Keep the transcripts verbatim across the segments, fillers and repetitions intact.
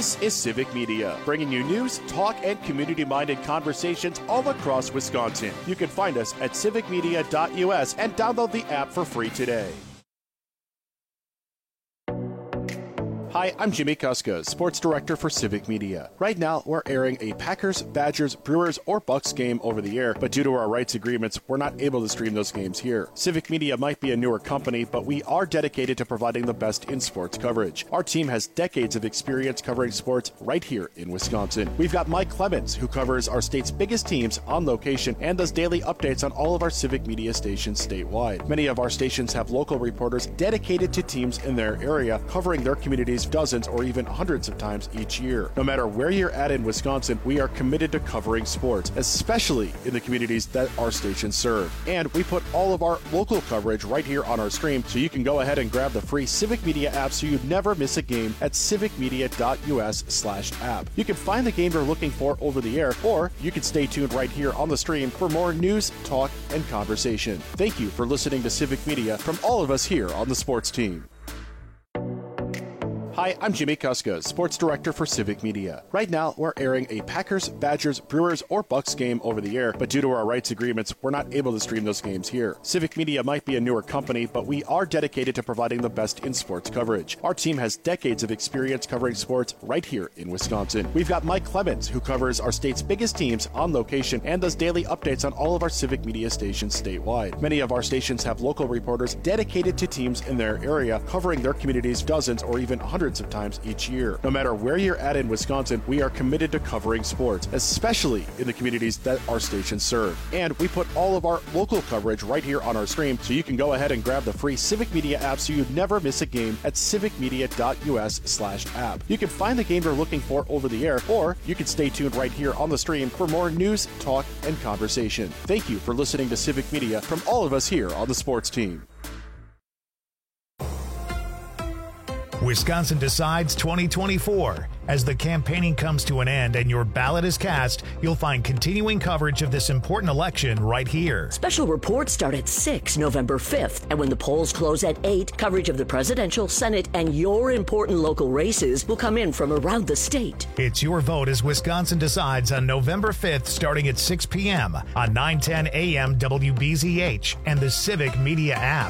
This is Civic Media, bringing you news, talk, and community-minded conversations all across Wisconsin. You can find us at civic media dot U S and download the app for free today. Hi, I'm Jimmy Kuska, Sports Director for Civic Media. Right now, we're airing a Packers, Badgers, Brewers, or Bucks game over the air, but due to our rights agreements, we're not able to stream those games here. Civic Media might be a newer company, but we are dedicated to providing the best in sports coverage. Our team has decades of experience covering sports right here in Wisconsin. We've got Mike Clemens, who covers our state's biggest teams on location and does daily updates on all of our Civic Media stations statewide. Many of our stations have local reporters dedicated to teams in their area, covering their communities dozens or even hundreds of times each year. No matter where you're at in Wisconsin, we are committed to covering sports, especially in the communities that our stations serve. And we put all of our local coverage right here on our stream, so you can go ahead and grab the free Civic Media app so you never miss a game at civic media dot U S slash app. You can find the game you're looking for over the air, or you can stay tuned right here on the stream for more news, talk, and conversation. Thank you for listening to Civic Media from all of us here on the sports team. Hi, I'm Jimmy Kuska, Sports Director for Civic Media. Right now, we're airing a Packers, Badgers, Brewers, or Bucks game over the air, but due to our rights agreements, we're not able to stream those games here. Civic Media might be a newer company, but we are dedicated to providing the best in sports coverage. Our team has decades of experience covering sports right here in Wisconsin. We've got Mike Clemens, who covers our state's biggest teams on location and does daily updates on all of our Civic Media stations statewide. Many of our stations have local reporters dedicated to teams in their area, covering their communities dozens or even hundreds of times each year. No matter where you're at in Wisconsin, we are committed to covering sports, especially in the communities that our stations serve. And we put all of our local coverage right here on our stream, so you can go ahead and grab the free Civic Media app so you never miss a game at civic media dot U S slash app. You can find the game you're looking for over the air, or you can stay tuned right here on the stream for more news, talk, and conversation. Thank you for listening to Civic Media from all of us here on the sports team. Wisconsin Decides twenty twenty-four. As the campaigning comes to an end and your ballot is cast, you'll find continuing coverage of this important election right here. Special reports start at six, November fifth, and when the polls close at eight, coverage of the presidential, Senate, and your important local races will come in from around the state. It's your vote as Wisconsin Decides on November fifth, starting at six p.m. on nine ten a.m. W B Z H and the Civic Media app.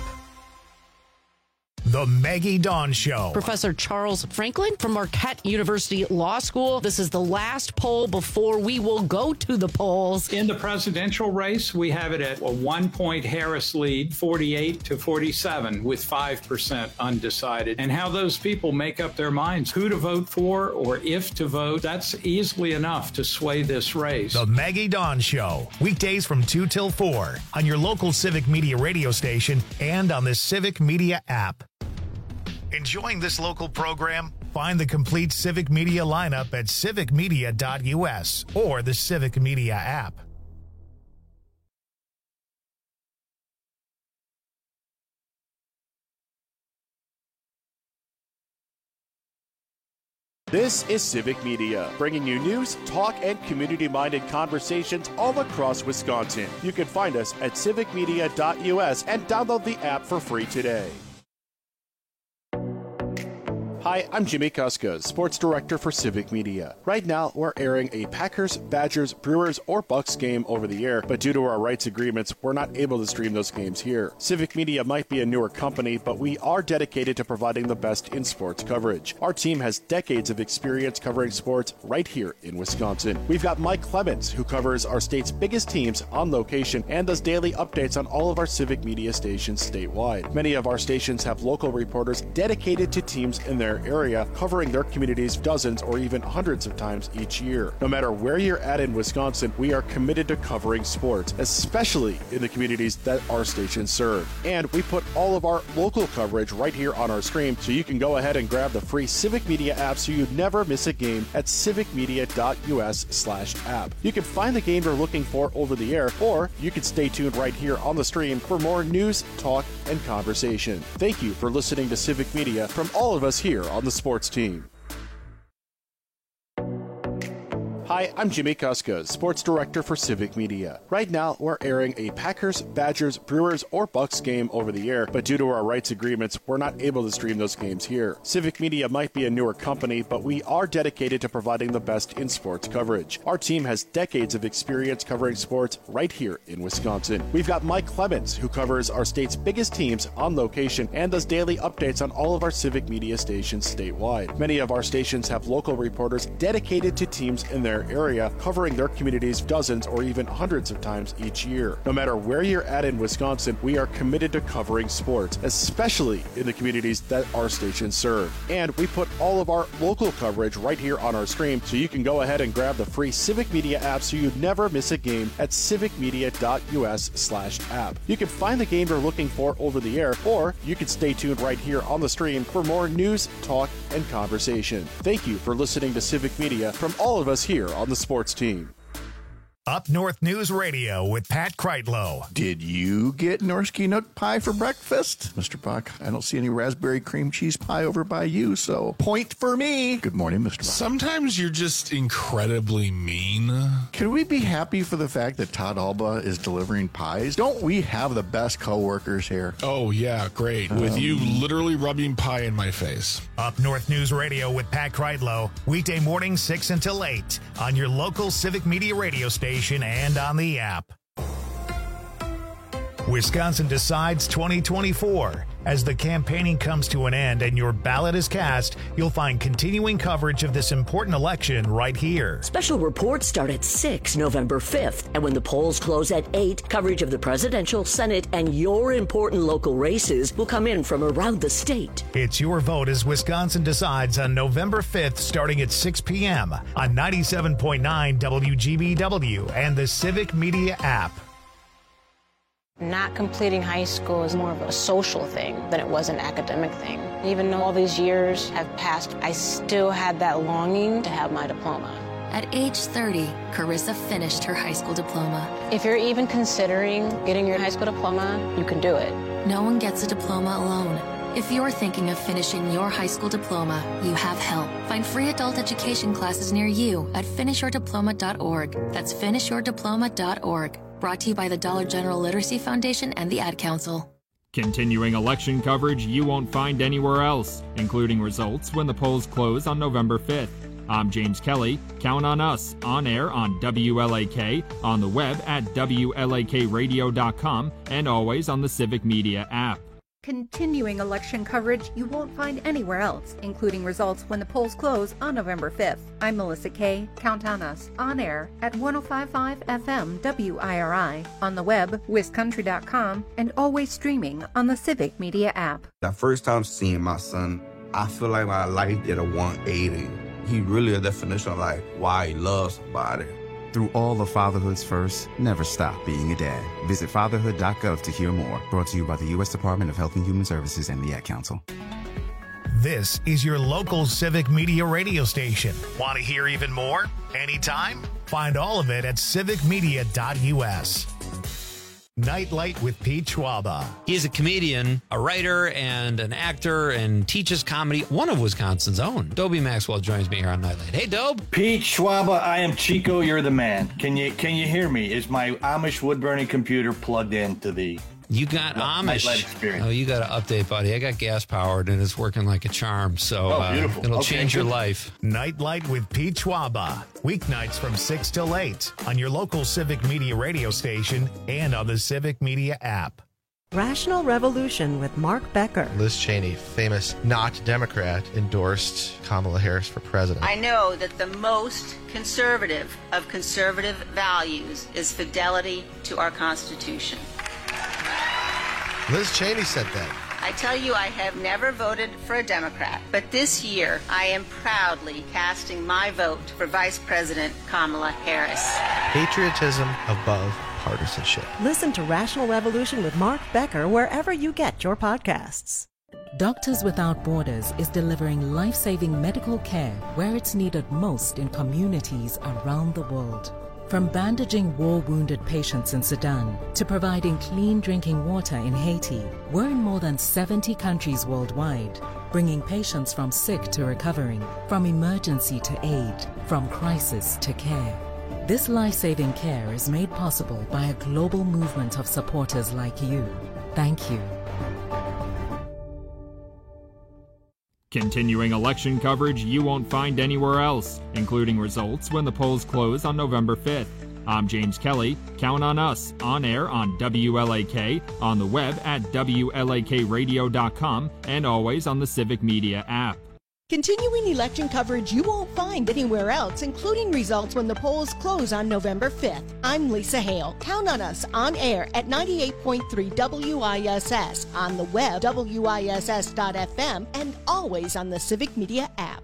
The Maggie Dawn Show. Professor Charles Franklin from Marquette University Law School. This is the last poll before we will go to the polls. In the presidential race, we have it at a one-point Harris lead, forty-eight to forty-seven, with five percent undecided. And how those people make up their minds who to vote for or if to vote, that's easily enough to sway this race. The Maggie Dawn Show. Weekdays from two till four on your local Civic Media radio station and on the Civic Media app. Enjoying this local program? Find the complete Civic Media lineup at civic media dot U S or the Civic Media app. This is Civic Media, bringing you news, talk, and community-minded conversations all across Wisconsin. You can find us at civic media dot U S and download the app for free today. Hi, I'm Jimmy Kuska, Sports Director for Civic Media. Right now, we're airing a Packers, Badgers, Brewers, or Bucks game over the air, but due to our rights agreements, we're not able to stream those games here. Civic Media might be a newer company, but we are dedicated to providing the best in sports coverage. Our team has decades of experience covering sports right here in Wisconsin. We've got Mike Clemens, who covers our state's biggest teams on location and does daily updates on all of our Civic Media stations statewide. Many of our stations have local reporters dedicated to teams in their area, covering their communities dozens or even hundreds of times each year. No matter where you're at in Wisconsin, we are committed to covering sports, especially in the communities that our stations serve. And we put all of our local coverage right here on our stream, so you can go ahead and grab the free Civic Media app so you never miss a game at civic media dot U S slash app. You can find the game you're looking for over the air, or you can stay tuned right here on the stream for more news, talk, and conversation. Thank you for listening to Civic Media from all of us here on the sports team. Hi, I'm Jimmy Kuska, Sports Director for Civic Media. Right now, we're airing a Packers, Badgers, Brewers, or Bucks game over the air, but due to our rights agreements, we're not able to stream those games here. Civic Media might be a newer company, but we are dedicated to providing the best in sports coverage. Our team has decades of experience covering sports right here in Wisconsin. We've got Mike Clemens, who covers our state's biggest teams on location and does daily updates on all of our Civic Media stations statewide. Many of our stations have local reporters dedicated to teams in their area, covering their communities dozens or even hundreds of times each year. No matter where you're at in Wisconsin, we are committed to covering sports, especially in the communities that our stations serve. And we put all of our local coverage right here on our stream, so you can go ahead and grab the free Civic Media app so you never miss a game at civicmedia.us slash app. You can find the game you're looking for over the air, or you can stay tuned right here on the stream for more news, talk, and conversation. Thank you for listening to Civic Media from all of us here on the sports team. Up North News Radio with Pat Kreitlow. Did you get Norski Nook pie for breakfast? Mister Buck, I don't see any raspberry cream cheese pie over by you, so point for me. Good morning, Mister Buck. Sometimes you're just incredibly mean. Can we be happy for the fact that Todd Alba is delivering pies? Don't we have the best coworkers here? Oh, yeah, great. With um, you literally rubbing pie in my face. Up North News Radio with Pat Kreitlow. Weekday morning, six until eight on your local Civic Media radio station and on the app. Wisconsin Decides twenty twenty-four. As the campaigning comes to an end and your ballot is cast, you'll find continuing coverage of this important election right here. Special reports start at six November fifth, and when the polls close at eight, coverage of the presidential, Senate, and your important local races will come in from around the state. It's your vote as Wisconsin Decides on November fifth, starting at six p.m. on ninety-seven point nine W G B W and the Civic Media app. Not completing high school is more of a social thing than it was an academic thing. Even though all these years have passed, I still had that longing to have my diploma. At age thirty, Carissa finished her high school diploma. If you're even considering getting your high school diploma, you can do it. No one gets a diploma alone. If you're thinking of finishing your high school diploma, you have help. Find free adult education classes near you at finish your diploma dot org. That's finish your diploma dot org. Brought to you by the Dollar General Literacy Foundation and the Ad Council. Continuing election coverage you won't find anywhere else, including results when the polls close on November fifth. I'm James Kelly. Count on us on air on W L A K, on the web at W L A K radio dot com, and always on the Civic Media app. Continuing election coverage you won't find anywhere else, including results when the polls close on November fifth. I'm Melissa Kay. Count on us on air at one oh five point five F M W I R I, on the web, wiscountry dot com, and always streaming on the Civic Media app. The first time seeing my son, I feel like my life did a one eighty. He really a definition of like why he loves somebody. Through all of Fatherhood's first, never stop being a dad. Visit fatherhood dot gov to hear more. Brought to you by the U S Department of Health and Human Services and the Ad Council. This is your local Civic Media radio station. Want to hear even more? Anytime? Find all of it at civic media dot U S. Nightlight with Pete Schwaba. He is a comedian, a writer, and an actor, and teaches comedy. One of Wisconsin's own. Dobie Maxwell joins me here on Nightlight. Hey, Dobe. Pete Schwaba, I am Chico. You're the man. Can you can you hear me? Is my Amish wood burning computer plugged into the? You got Amish. Oh, you got to update, buddy. I got gas powered and it's working like a charm. So oh, beautiful. Uh, it'll okay, change good. your life. Nightlight with Pete Schwaba. Weeknights from six till eight on your local Civic Media radio station and on the Civic Media app. Rational Revolution with Mark Becker. Liz Cheney, famous not Democrat, endorsed Kamala Harris for president. I know that the most conservative of conservative values is fidelity to our Constitution. Liz Cheney said that. I tell you, I have never voted for a Democrat, but this year I am proudly casting my vote for Vice President Kamala Harris. Patriotism above partisanship. Listen to Rational Revolution with Mark Becker wherever you get your podcasts. Doctors Without Borders is delivering life-saving medical care where it's needed most in communities around the world. From bandaging war-wounded patients in Sudan to providing clean drinking water in Haiti, we're in more than seventy countries worldwide, bringing patients from sick to recovering, from emergency to aid, from crisis to care. This life-saving care is made possible by a global movement of supporters like you. Thank you. Continuing election coverage you won't find anywhere else, including results when the polls close on November fifth. I'm James Kelly. Count on us on air on W L A K, on the web at W L A K radio dot com, and always on the Civic Media app. Continuing election coverage you won't find anywhere else, including results when the polls close on November fifth. I'm Lisa Hale. Count on us on air at ninety-eight point three W I S S, on the web, W I S S dot F M, and always on the Civic Media app.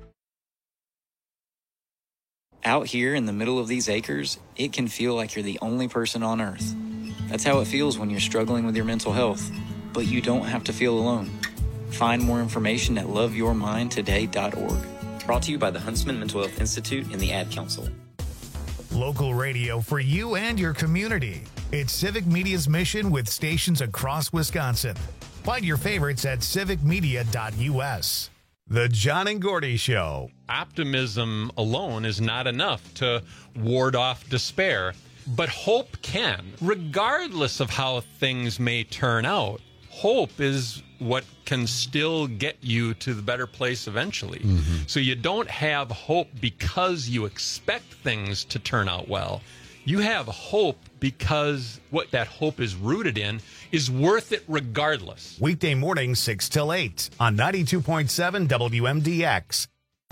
Out here in the middle of these acres, it can feel like you're the only person on Earth. That's how it feels when you're struggling with your mental health. But you don't have to feel alone. Find more information at love your mind today dot org. Brought to you by the Huntsman Mental Health Institute and the Ad Council. Local radio for you and your community. It's Civic Media's mission with stations across Wisconsin. Find your favorites at civic media dot U S. The John and Gordy Show. Optimism alone is not enough to ward off despair, but hope can. Regardless of how things may turn out, hope is what can still get you to the better place eventually. Mm-hmm. So you don't have hope because you expect things to turn out well. You have hope because what that hope is rooted in is worth it regardless. Weekday mornings, six till eight on ninety-two point seven W M D X.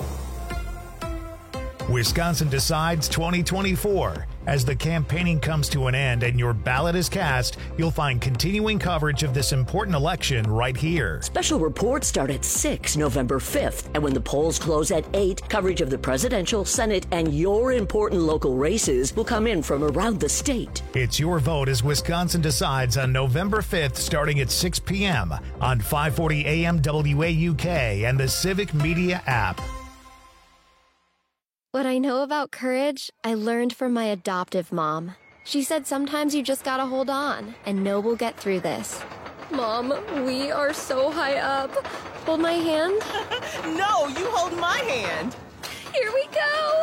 Wisconsin Decides twenty twenty-four. As the campaigning comes to an end and your ballot is cast, you'll find continuing coverage of this important election right here. Special reports start at six November fifth, and when the polls close at eight, coverage of the presidential, Senate, and your important local races will come in from around the state. It's your vote as Wisconsin Decides on November fifth, starting at six p.m. on five forty A M W A U K and the Civic Media app. What I know about courage, I learned from my adoptive mom. She said sometimes you just gotta hold on and know we'll get through this. Mom, we are so high up. Hold my hand. No, you hold my hand. Here we go.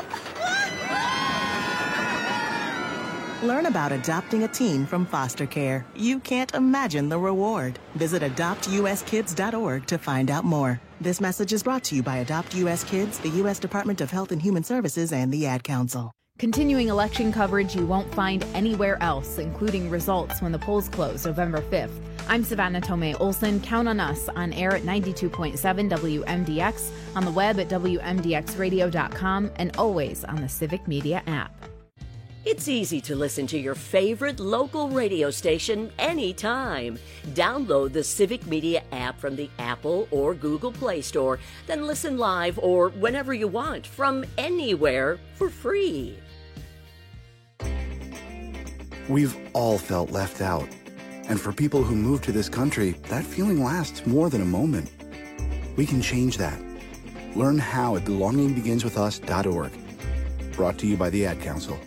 Learn about adopting a teen from foster care. You can't imagine the reward. Visit adopt U S kids dot org to find out more. This message is brought to you by Adopt U S Kids, the U S Department of Health and Human Services, and the Ad Council. Continuing election coverage you won't find anywhere else, including results when the polls close November fifth. I'm Savannah Tomei Olson. Count on us on air at ninety-two point seven W M D X, on the web at W M D X radio dot com, and always on the Civic Media app. It's easy to listen to your favorite local radio station anytime. Download the Civic Media app from the Apple or Google Play Store, then listen live or whenever you want from anywhere for free. We've all felt left out. And for people who move to this country, that feeling lasts more than a moment. We can change that. Learn how at belonging begins with us dot org. Brought to you by the Ad Council.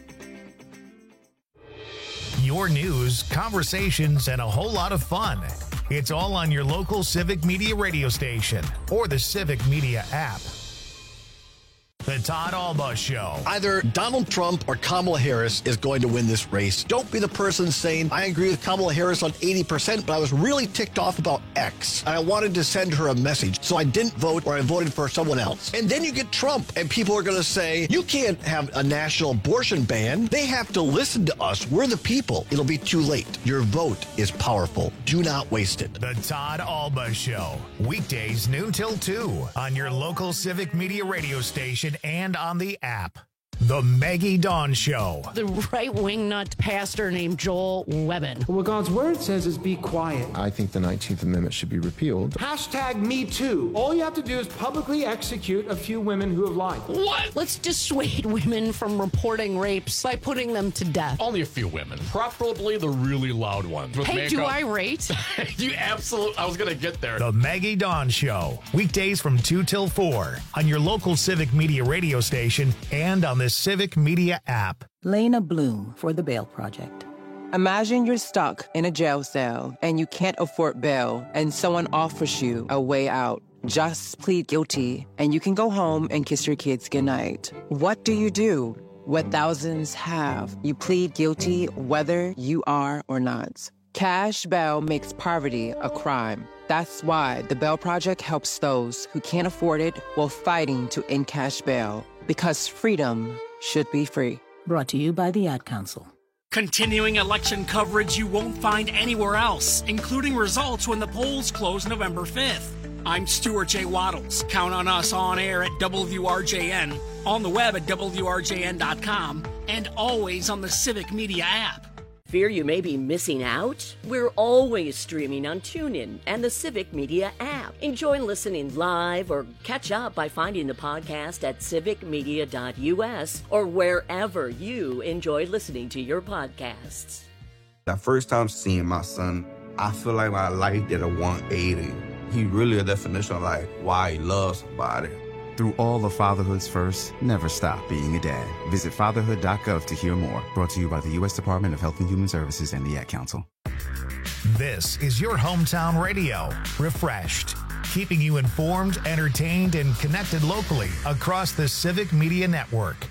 Your news, conversations, and a whole lot of fun. It's all on your local Civic Media radio station or the Civic Media app. The Todd Alba Show. Either Donald Trump or Kamala Harris is going to win this race. Don't be the person saying, I agree with Kamala Harris on eighty percent, but I was really ticked off about X. And I wanted to send her a message, so I didn't vote or I voted for someone else. And then you get Trump, and people are going to say, you can't have a national abortion ban. They have to listen to us. We're the people. It'll be too late. Your vote is powerful. Do not waste it. The Todd Alba Show. Weekdays noon till two on your local Civic Media radio station and on the app. The Maggie Dawn Show. The right-wing nut pastor named Joel Webbin. What God's word says is be quiet. I think the nineteenth Amendment should be repealed. Hashtag me too. All you have to do is publicly execute a few women who have lied. What? Let's dissuade women from reporting rapes by putting them to death. Only a few women, preferably the really loud ones. With hey, makeup. do I rate? You absolutely, I was going to get there. The Maggie Dawn Show. Weekdays from two till four on your local Civic Media radio station and on this Civic Media app. Lena Bloom for the Bail Project. Imagine you're stuck in a jail cell and you can't afford bail and someone offers you a way out. Just plead guilty and you can go home and kiss your kids goodnight. What do you do? What thousands have. You plead guilty whether you are or not. Cash bail makes poverty a crime. That's why the Bail Project helps those who can't afford it while fighting to end cash bail. Because freedom should be free. Brought to you by the Ad Council. Continuing election coverage you won't find anywhere else, including results when the polls close November fifth. I'm Stuart J. Waddles. Count on us on air at W R J N, on the web at W R J N dot com, and always on the Civic Media app. Fear you may be missing out? We're always streaming on TuneIn and the Civic Media app. Enjoy listening live or catch up by finding the podcast at civic media dot U S or wherever you enjoy listening to your podcasts. The first time seeing my son, I feel like my life did a one eighty. He really a definition of like why he loves somebody. Through all of fatherhood's first, never stop being a dad. Visit fatherhood dot gov to hear more. Brought to you by the U S Department of Health and Human Services and the Ad Council. This is your hometown radio, refreshed, keeping you informed, entertained, and connected locally across the Civic Media Network.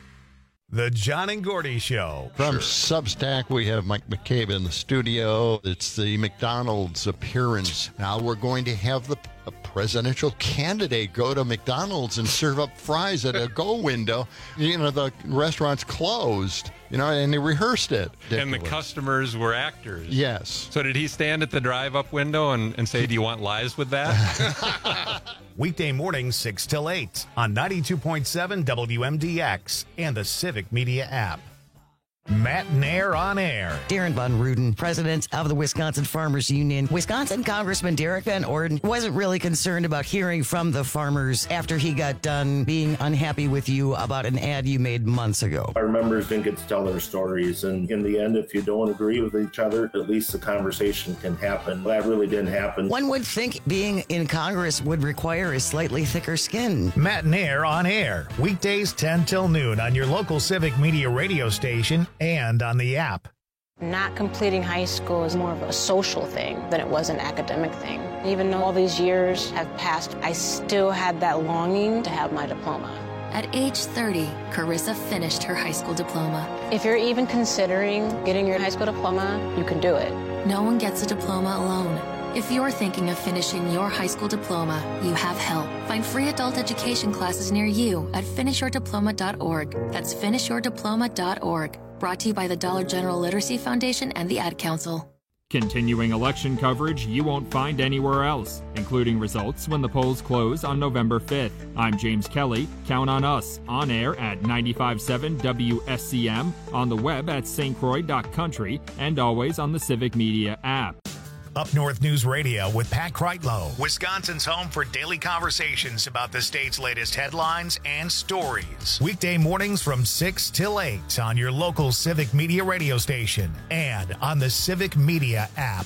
The John and Gordy Show. From Substack, we have Mike McCabe in the studio. It's the McDonald's appearance. Now we're going to have the a presidential candidate go to McDonald's and serve up fries at a go window. You know, the restaurant's closed, you know, and they rehearsed it. And the customers were actors. Yes. So did he stand at the drive-up window and, and say, do you want lies with that? Weekday mornings, six till eight on ninety-two point seven W M D X and the Civic Media app. Matt Nair on air. Darren Von Ruden, president of the Wisconsin Farmers Union. Wisconsin Congressman Derek Van Orden wasn't really concerned about hearing from the farmers after he got done being unhappy with you about an ad you made months ago. Our members didn't get to tell their stories, and in the end, if you don't agree with each other, at least the conversation can happen. That really didn't happen. One would think being in Congress would require a slightly thicker skin. Matt Nair on air, weekdays ten till noon on your local Civic Media radio station and on the app. Not completing high school is more of a social thing than it was an academic thing. Even though all these years have passed, I still had that longing to have my diploma. At age thirty, Carissa finished her high school diploma. If you're even considering getting your high school diploma, you can do it. No one gets a diploma alone. If you're thinking of finishing your high school diploma, you have help. Find free adult education classes near you at finish your diploma dot org. That's finish your diploma dot org. Brought to you by the Dollar General Literacy Foundation and the Ad Council. Continuing election coverage you won't find anywhere else, including results when the polls close on November fifth. I'm James Kelly. Count on us on air at ninety-five point seven W S C M, on the web at s t croix dot country, and always on the Civic Media app. Up North News Radio with Pat Kreitlow, Wisconsin's home for daily conversations about the state's latest headlines and stories. Weekday mornings from six till eight on your local Civic Media radio station and on the Civic Media app.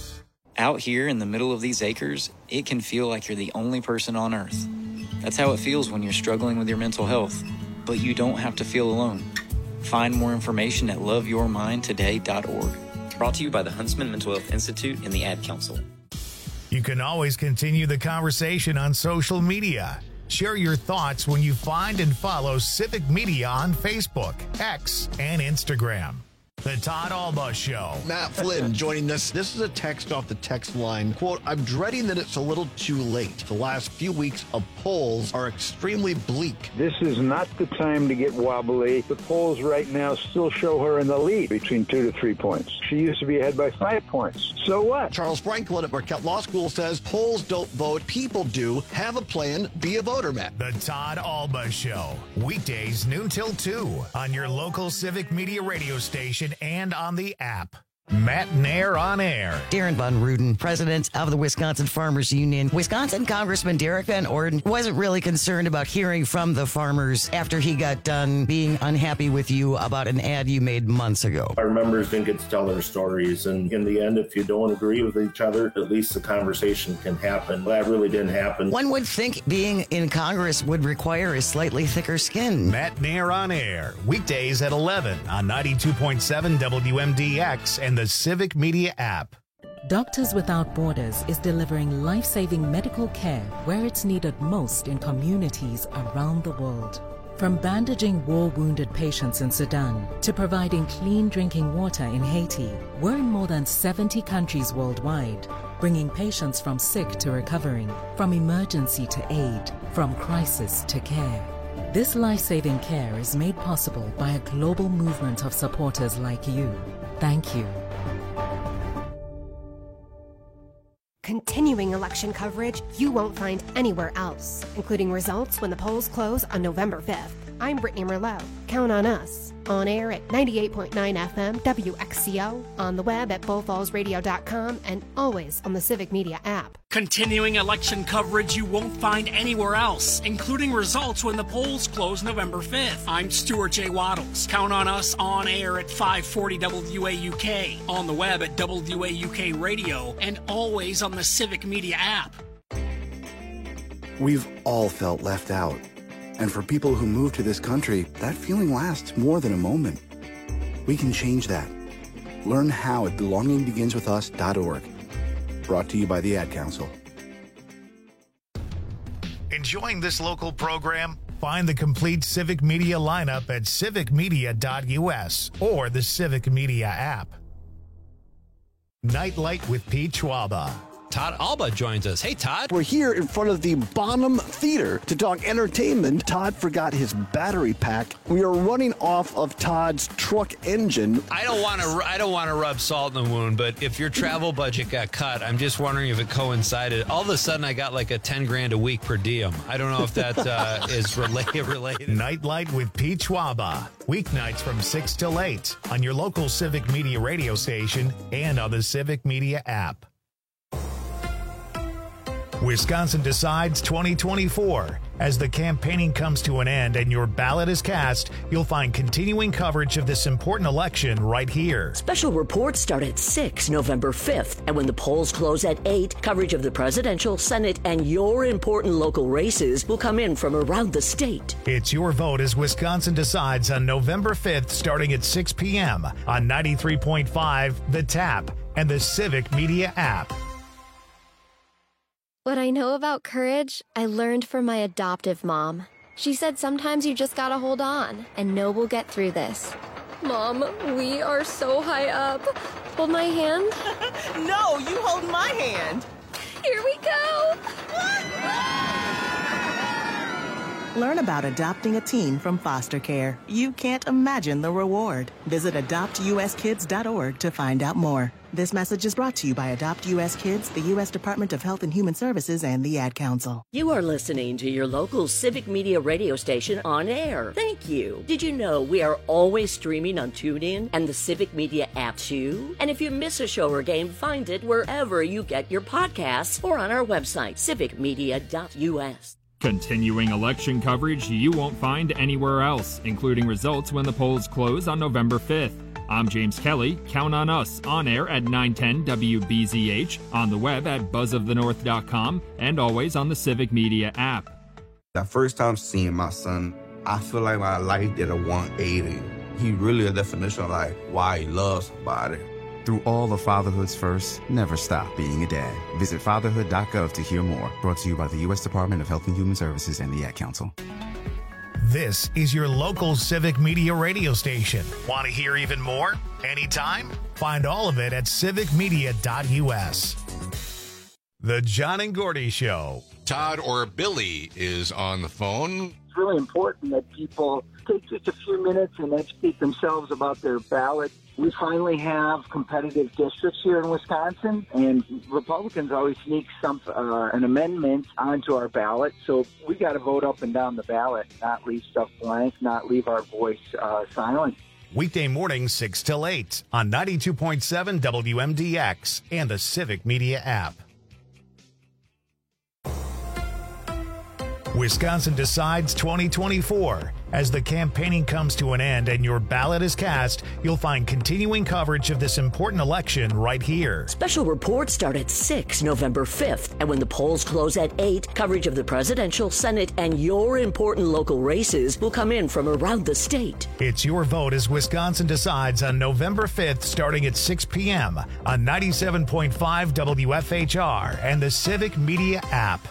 Out here in the middle of these acres, it can feel like you're the only person on earth. That's how it feels when you're struggling with your mental health. But you don't have to feel alone. Find more information at love your mind today dot org. Brought to you by the Huntsman Mental Health Institute and the Ad Council. You can always continue the conversation on social media. Share your thoughts when you find and follow Civic Media on Facebook, X, and Instagram. The Todd Alba Show. Matt Flynn joining us. This is a text off the text line. Quote, I'm dreading that it's a little too late. The last few weeks of polls are extremely bleak. This is not the time to get wobbly. The polls right now still show her in the lead between two to three points. She used to be ahead by five points. So what? Charles Franklin at Marquette Law School says polls don't vote, people do. Have a plan, be a voter, Matt. The Todd Alba Show. Weekdays noon till two on your local Civic Media radio station and on the app. Matt Nair on Air. Darren Von Ruden, president of the Wisconsin Farmers Union. Wisconsin Congressman Derek Van Orden wasn't really concerned about hearing from the farmers after he got done being unhappy with you about an ad you made months ago. Our members didn't get to tell their stories, and in the end, if you don't agree with each other, at least the conversation can happen. That really didn't happen. One would think being in Congress would require a slightly thicker skin. Matt Nair on Air, weekdays at eleven on ninety-two point seven W M D X and the Civic Media app. Doctors Without Borders is delivering life-saving medical care where it's needed most in communities around the world. From bandaging war-wounded patients in Sudan to providing clean drinking water in Haiti, we're in more than seventy countries worldwide, bringing patients from sick to recovering, from emergency to aid, from crisis to care. This life-saving care is made possible by a global movement of supporters like you. Thank you. Continuing election coverage you won't find anywhere else, including results when the polls close on November fifth. I'm Brittany Merlot. Count on us. On air at ninety-eight point nine F M W X C O, on the web at bull falls radio dot com, and always on the Civic Media app. Continuing election coverage you won't find anywhere else, including results when the polls close November fifth. I'm Stuart J. Waddles. Count on us on air at five forty W A U K, on the web at W A U K Radio, and always on the Civic Media app. We've all felt left out. And for people who move to this country, that feeling lasts more than a moment. We can change that. Learn how at belonging begins with us dot org. Brought to you by the Ad Council. Enjoying this local program? Find the complete Civic Media lineup at civic media dot U S or the Civic Media app. Nightlight with Pete Schwaba. Todd Alba joins us. Hey, Todd. We're here in front of the Bonham Theater to talk entertainment. Todd forgot his battery pack. We are running off of Todd's truck engine. I don't want to. I don't want to rub salt in the wound, but if your travel budget got cut, I'm just wondering if it coincided. All of a sudden, I got like a ten grand a week per diem. I don't know if that uh, is related. Related. Nightlight with Pete Schwaba. Weeknights from six till eight on your local Civic Media radio station and on the Civic Media app. Wisconsin Decides twenty twenty-four. As the campaigning comes to an end and your ballot is cast, you'll find continuing coverage of this important election right here. Special reports start at six November fifth, and when the polls close at eight, coverage of the presidential, Senate, and your important local races will come in from around the state. It's your vote as Wisconsin Decides on November fifth, starting at six p.m. on ninety-three point five, The Tap, and the Civic Media app. What I know about courage, I learned from my adoptive mom. She said sometimes you just gotta hold on and know we'll get through this. Mom, we are so high up. Hold my hand. No, you hold my hand. Here we go. Learn about adopting a teen from foster care. You can't imagine the reward. Visit adopt U S kids dot org to find out more. This message is brought to you by Adopt U S Kids, the U S Department of Health and Human Services, and the Ad Council. You are listening to your local Civic Media radio station on air. Thank you. Did you know we are always streaming on TuneIn and the Civic Media app too? And if you miss a show or game, find it wherever you get your podcasts or on our website, civic media dot U S. Continuing election coverage you won't find anywhere else, including results when the polls close on November fifth. I'm James Kelly. Count on us on air at nine ten W B Z H, on the web at buzz of the north dot com, and always on the Civic Media app. That first time seeing my son, I feel like my life did a one eighty. He really a definition of like why he loves somebody. Through all of fatherhood's first, never stop being a dad. Visit fatherhood dot gov to hear more. Brought to you by the U S Department of Health and Human Services and the Ad Council. This is your local Civic Media radio station. Want to hear even more? Anytime? Find all of it at civic media dot U S. The John and Gordy Show. Todd or Billy is on the phone. It's really important that people take just a few minutes and educate themselves about their ballot. We finally have competitive districts here in Wisconsin, and Republicans always sneak some uh, an amendment onto our ballot. So we got to vote up and down the ballot, not leave stuff blank, not leave our voice uh, silent. weekday mornings six till eight on ninety-two point seven W M D X and the Civic Media app. Wisconsin Decides twenty twenty-four. As the campaigning comes to an end and your ballot is cast, you'll find continuing coverage of this important election right here. Special reports start at six November fifth, and when the polls close at eight, coverage of the presidential, Senate, and your important local races will come in from around the state. It's your vote as Wisconsin Decides on November fifth starting at six p.m. on ninety-seven point five W F H R and the Civic Media app.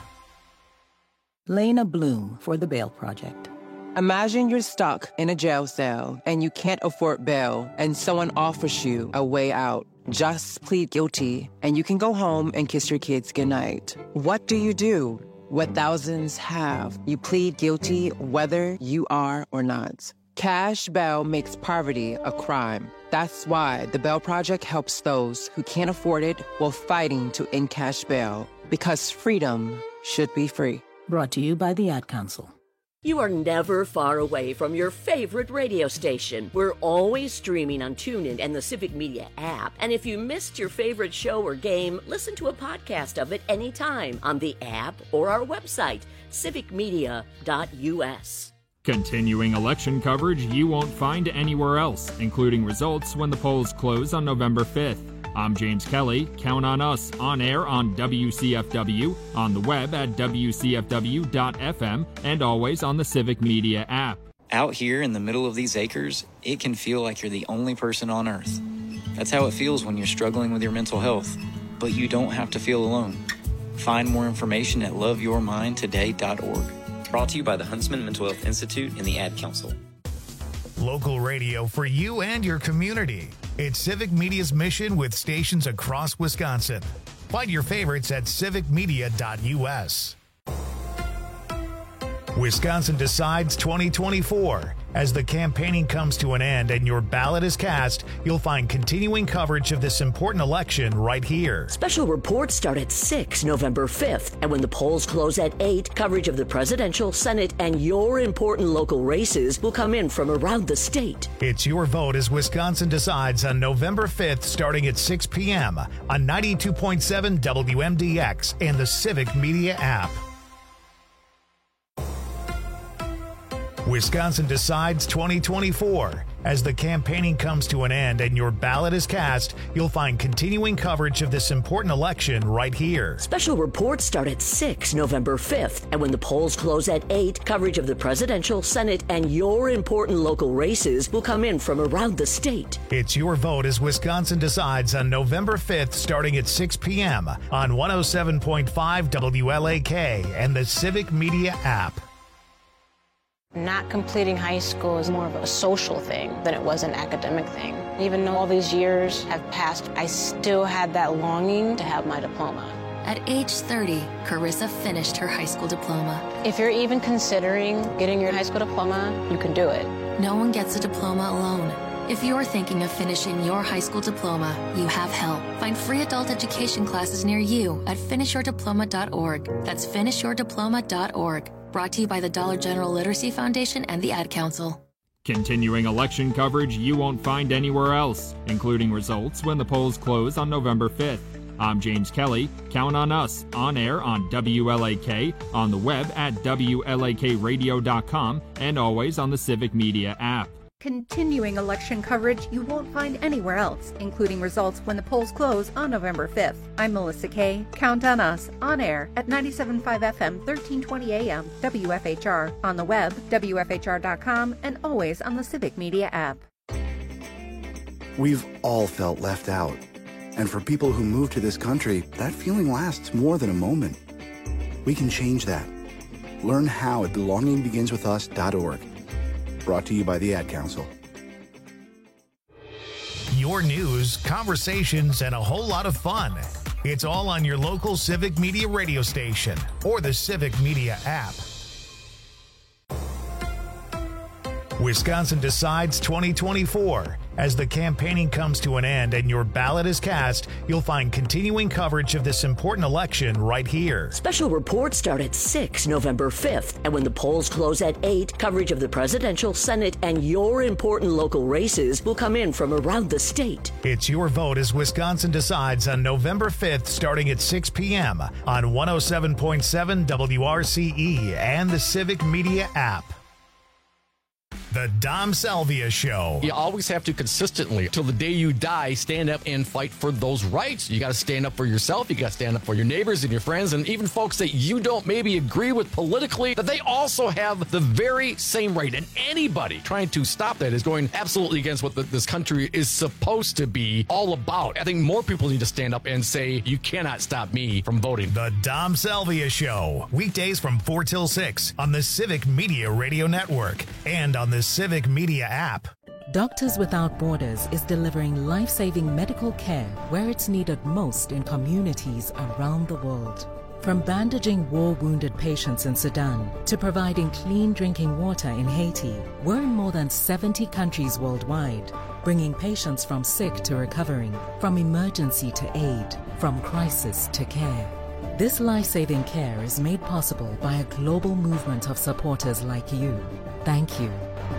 Lena Bloom for the Bail Project. Imagine you're stuck in a jail cell and you can't afford bail and someone offers you a way out. Just plead guilty and you can go home and kiss your kids goodnight. What do you do? What thousands have. You plead guilty whether you are or not. Cash bail makes poverty a crime. That's why the Bail Project helps those who can't afford it while fighting to end cash bail. Because freedom should be free. Brought to you by the Ad Council. You are never far away from your favorite radio station. We're always streaming on TuneIn and the Civic Media app. And if you missed your favorite show or game, listen to a podcast of it anytime on the app or our website, civic media dot U S. Continuing election coverage you won't find anywhere else, including results when the polls close on November fifth. I'm James Kelly. Count on us on air on W C F W, on the web at W C F W dot F M, and always on the Civic Media app. Out here in the middle of these acres, it can feel like you're the only person on Earth. That's how it feels when you're struggling with your mental health. But you don't have to feel alone. Find more information at love your mind today dot org. Brought to you by the Huntsman Mental Health Institute and the Ad Council. Local radio for you and your community. It's Civic Media's mission with stations across Wisconsin. Find your favorites at civic media dot U S. Wisconsin Decides twenty twenty-four. As the campaigning comes to an end and your ballot is cast, you'll find continuing coverage of this important election right here. Special reports start at six November fifth, and when the polls close at eight, coverage of the presidential, Senate, and your important local races will come in from around the state. It's your vote as Wisconsin Decides on November fifth starting at six p.m. on ninety-two point seven W M D X and the Civic Media app. Wisconsin Decides twenty twenty-four. As the campaigning comes to an end and your ballot is cast, you'll find continuing coverage of this important election right here. Special reports start at six November fifth, and when the polls close at eight, coverage of the presidential, Senate, and your important local races will come in from around the state. It's your vote as Wisconsin Decides on November fifth starting at six p.m. on one oh seven point five W L A K and the Civic Media app. Not completing high school is more of a social thing than it was an academic thing. Even though all these years have passed, I still had that longing to have my diploma. At age thirty, Carissa finished her high school diploma. If you're even considering getting your high school diploma, you can do it. No one gets a diploma alone. If you're thinking of finishing your high school diploma, you have help. Find free adult education classes near you at finish your diploma dot org. That's finish your diploma dot org. Brought to you by the Dollar General Literacy Foundation and the Ad Council. Continuing election coverage you won't find anywhere else, including results when the polls close on November fifth. I'm James Kelly. Count on us on air on W L A K, on the web at W L A K radio dot com, and always on the Civic Media app. Continuing election coverage you won't find anywhere else, including results when the polls close on November fifth. I'm Melissa Kay. Count on us on air at ninety-seven point five F M, thirteen twenty A M, W F H R, on the web, W F H R dot com, and always on the Civic Media app. We've all felt left out. And for people who move to this country, that feeling lasts more than a moment. We can change that. Learn how at belonging begins with us dot org. Brought to you by the Ad Council. Your news, conversations, and a whole lot of fun. It's all on your local Civic Media radio station or the Civic Media app. Wisconsin Decides twenty twenty-four. As the campaigning comes to an end and your ballot is cast, you'll find continuing coverage of this important election right here. Special reports start at six November fifth, and when the polls close at eight, coverage of the presidential, Senate, and your important local races will come in from around the state. It's Your Vote as Wisconsin Decides on November fifth, starting at six p.m. on one oh seven point seven W R C E and the Civic Media app. The Dom Salvia Show. You always have to consistently, till the day you die, stand up and fight for those rights. You got to stand up for yourself. You got to stand up for your neighbors and your friends and even folks that you don't maybe agree with politically, that they also have the very same right. And anybody trying to stop that is going absolutely against what the, this country is supposed to be all about. I think more people need to stand up and say, you cannot stop me from voting. The Dom Salvia Show. Weekdays from four till six on the Civic Media Radio Network and on the Civic Media app. Doctors Without Borders is delivering life-saving medical care where it's needed most in communities around the world. From bandaging war-wounded patients in Sudan to providing clean drinking water in Haiti, we're in more than seventy countries worldwide, bringing patients from sick to recovering, from emergency to aid, from crisis to care. This life-saving care is made possible by a global movement of supporters like you. Thank you.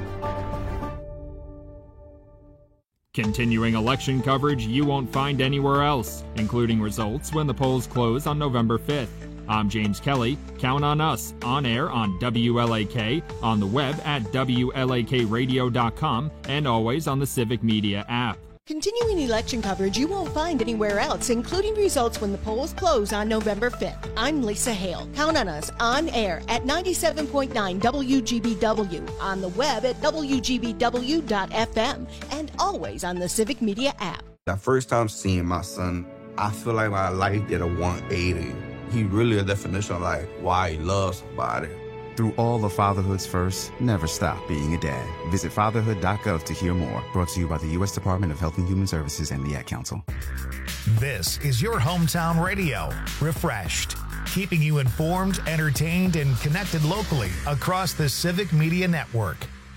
Continuing election coverage you won't find anywhere else, including results when the polls close on November fifth. I'm James Kelly. Count on us on air on W L A K, on the web at W L A K radio dot com, and always on the Civic Media app. Continuing election coverage you won't find anywhere else, including results when the polls close on November fifth. I'm Lisa Hale. Count on us on air at ninety-seven point nine W G B W, on the web at W G B W dot F M, and always on the Civic Media app. The first time seeing my son, I feel like my life did a one eighty. He really a definition of like why he loves somebody. Through all of fatherhood's first, never stop being a dad. Visit fatherhood dot gov to hear more. Brought to you by the U S Department of Health and Human Services and the Ad Council. This is your hometown radio, refreshed, keeping you informed, entertained, and connected locally across the Civic Media Network.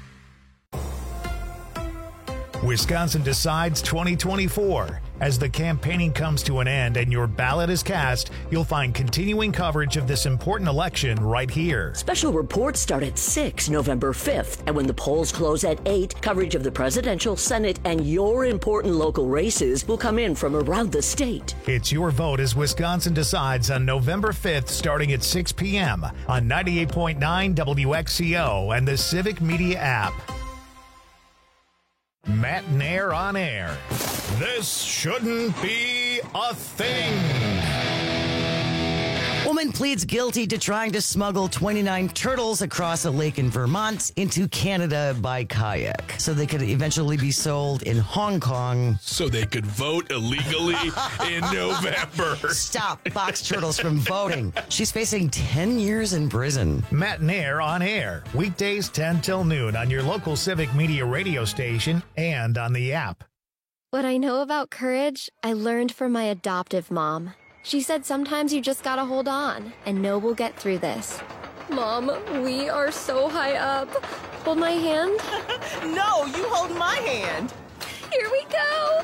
Wisconsin Decides twenty twenty-four. As the campaigning comes to an end and your ballot is cast, you'll find continuing coverage of this important election right here. Special reports start at six November fifth, and when the polls close at eight, coverage of the presidential, Senate, and your important local races will come in from around the state. It's Your Vote as Wisconsin Decides on November fifth, starting at six p.m. on ninety-eight point nine W X C O and the Civic Media app. Matt Nair on air. This shouldn't be a thing. Woman pleads guilty to trying to smuggle twenty-nine turtles across a lake in Vermont into Canada by kayak so they could eventually be sold in Hong Kong. So they could vote illegally in November. Stop box turtles from voting. She's facing ten years in prison. Matt Nair on air. Weekdays ten till noon on your local Civic Media radio station and on the app. What I know about courage, I learned from my adoptive mom. She said sometimes you just gotta hold on and know we'll get through this. Mom, we are so high up. Hold my hand. No, you hold my hand. Here we go.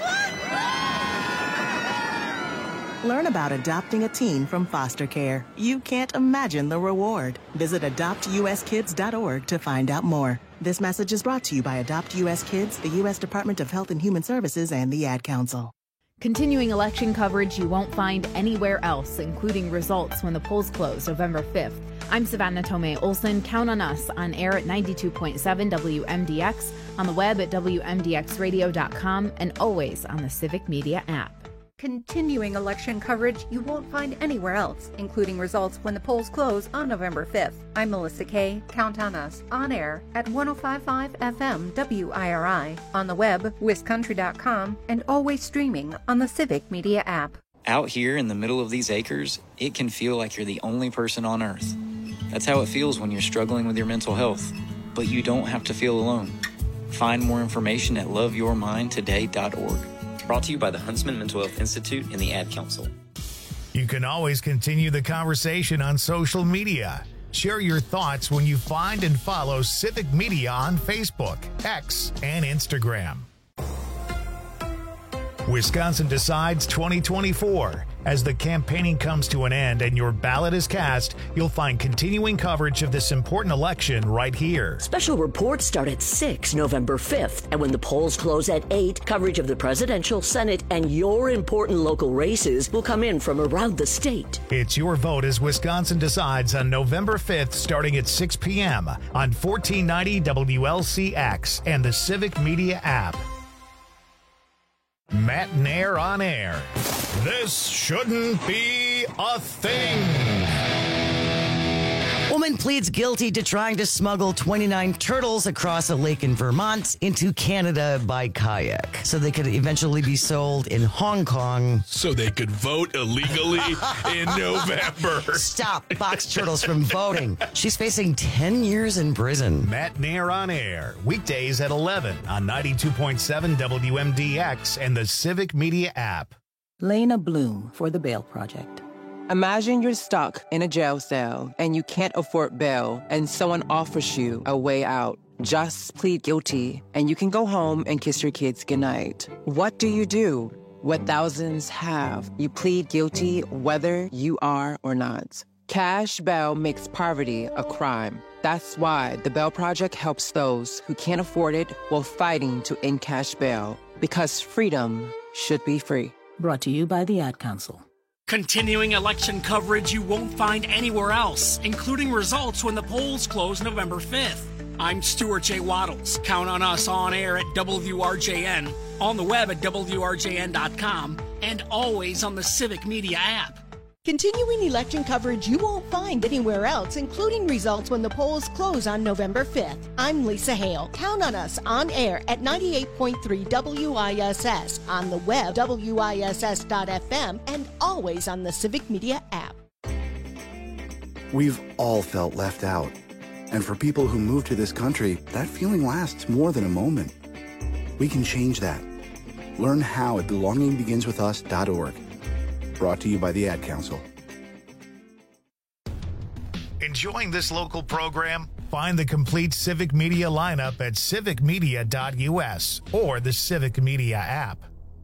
Learn about adopting a teen from foster care. You can't imagine the reward. Visit adopt U S kids dot org to find out more. This message is brought to you by Adopt U S Kids, the U S Department of Health and Human Services, and the Ad Council. Continuing election coverage you won't find anywhere else, including results when the polls close November fifth. I'm Savannah Tomei Olson. Count on us on air at ninety-two point seven W M D X, on the web at W M D X radio dot com, and always on the Civic Media app. Continuing election coverage you won't find anywhere else, including results when the polls close on November fifth. I'm Melissa Kay. Count on us on air at one oh five point five F M W I R I, on the web, wis country dot com, and always streaming on the Civic Media app. Out here in the middle of these acres, it can feel like you're the only person on earth. That's how it feels when you're struggling with your mental health. But you don't have to feel alone. Find more information at love your mind today dot org. Brought to you by the Huntsman Mental Health Institute and the Ad Council. You can always continue the conversation on social media. Share your thoughts when you find and follow Civic Media on Facebook, X, and Instagram. Wisconsin Decides twenty twenty-four. As the campaigning comes to an end and your ballot is cast, you'll find continuing coverage of this important election right here. Special reports start at six November fifth, and when the polls close at eight, coverage of the presidential, Senate, and your important local races will come in from around the state. It's Your Vote as Wisconsin Decides on November fifth, starting at six p.m. on fourteen ninety W L C X and the Civic Media app. Matt Nair on air. This shouldn't be a thing. Woman pleads guilty to trying to smuggle twenty-nine turtles across a lake in Vermont into Canada by kayak so they could eventually be sold in Hong Kong. So they could vote illegally in November. Stop box turtles from voting. She's facing ten years in prison. Matt Nair on air. Weekdays at eleven on ninety-two point seven W M D X and the Civic Media app. Lena Bloom for the Bail Project. Imagine you're stuck in a jail cell and you can't afford bail and someone offers you a way out. Just plead guilty and you can go home and kiss your kids goodnight. What do you do? What thousands have. You plead guilty whether you are or not. Cash bail makes poverty a crime. That's why the Bail Project helps those who can't afford it while fighting to end cash bail. Because freedom should be free. Brought to you by the Ad Council. Continuing election coverage you won't find anywhere else, including results when the polls close November fifth. I'm Stuart J. Waddles. Count on us on air at W R J N, on the web at W R J N dot com, and always on the Civic Media app. Continuing election coverage you won't find anywhere else, including results when the polls close on November fifth. I'm Lisa Hale. Count on us on air at ninety-eight point three W I S S, on the web, W I S S dot F M, and always on the Civic Media app. We've all felt left out. And for people who move to this country, that feeling lasts more than a moment. We can change that. Learn how at belonging begins with us dot org. Brought to you by the Ad Council. Enjoying this local program? Find the complete Civic Media lineup at civic media dot U S or the Civic Media app.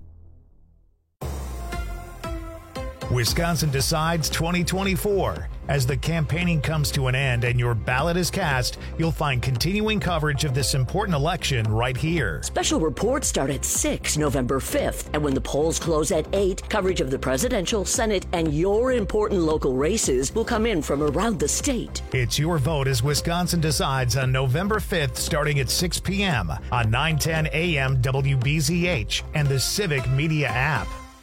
Wisconsin Decides twenty twenty-four. As the campaigning comes to an end and your ballot is cast, you'll find continuing coverage of this important election right here. Special reports start at six November fifth, and when the polls close at eight, coverage of the presidential, Senate, and your important local races will come in from around the state. It's Your Vote as Wisconsin Decides on November fifth, starting at six p.m. on nine ten A M W B Z H and the Civic Media app.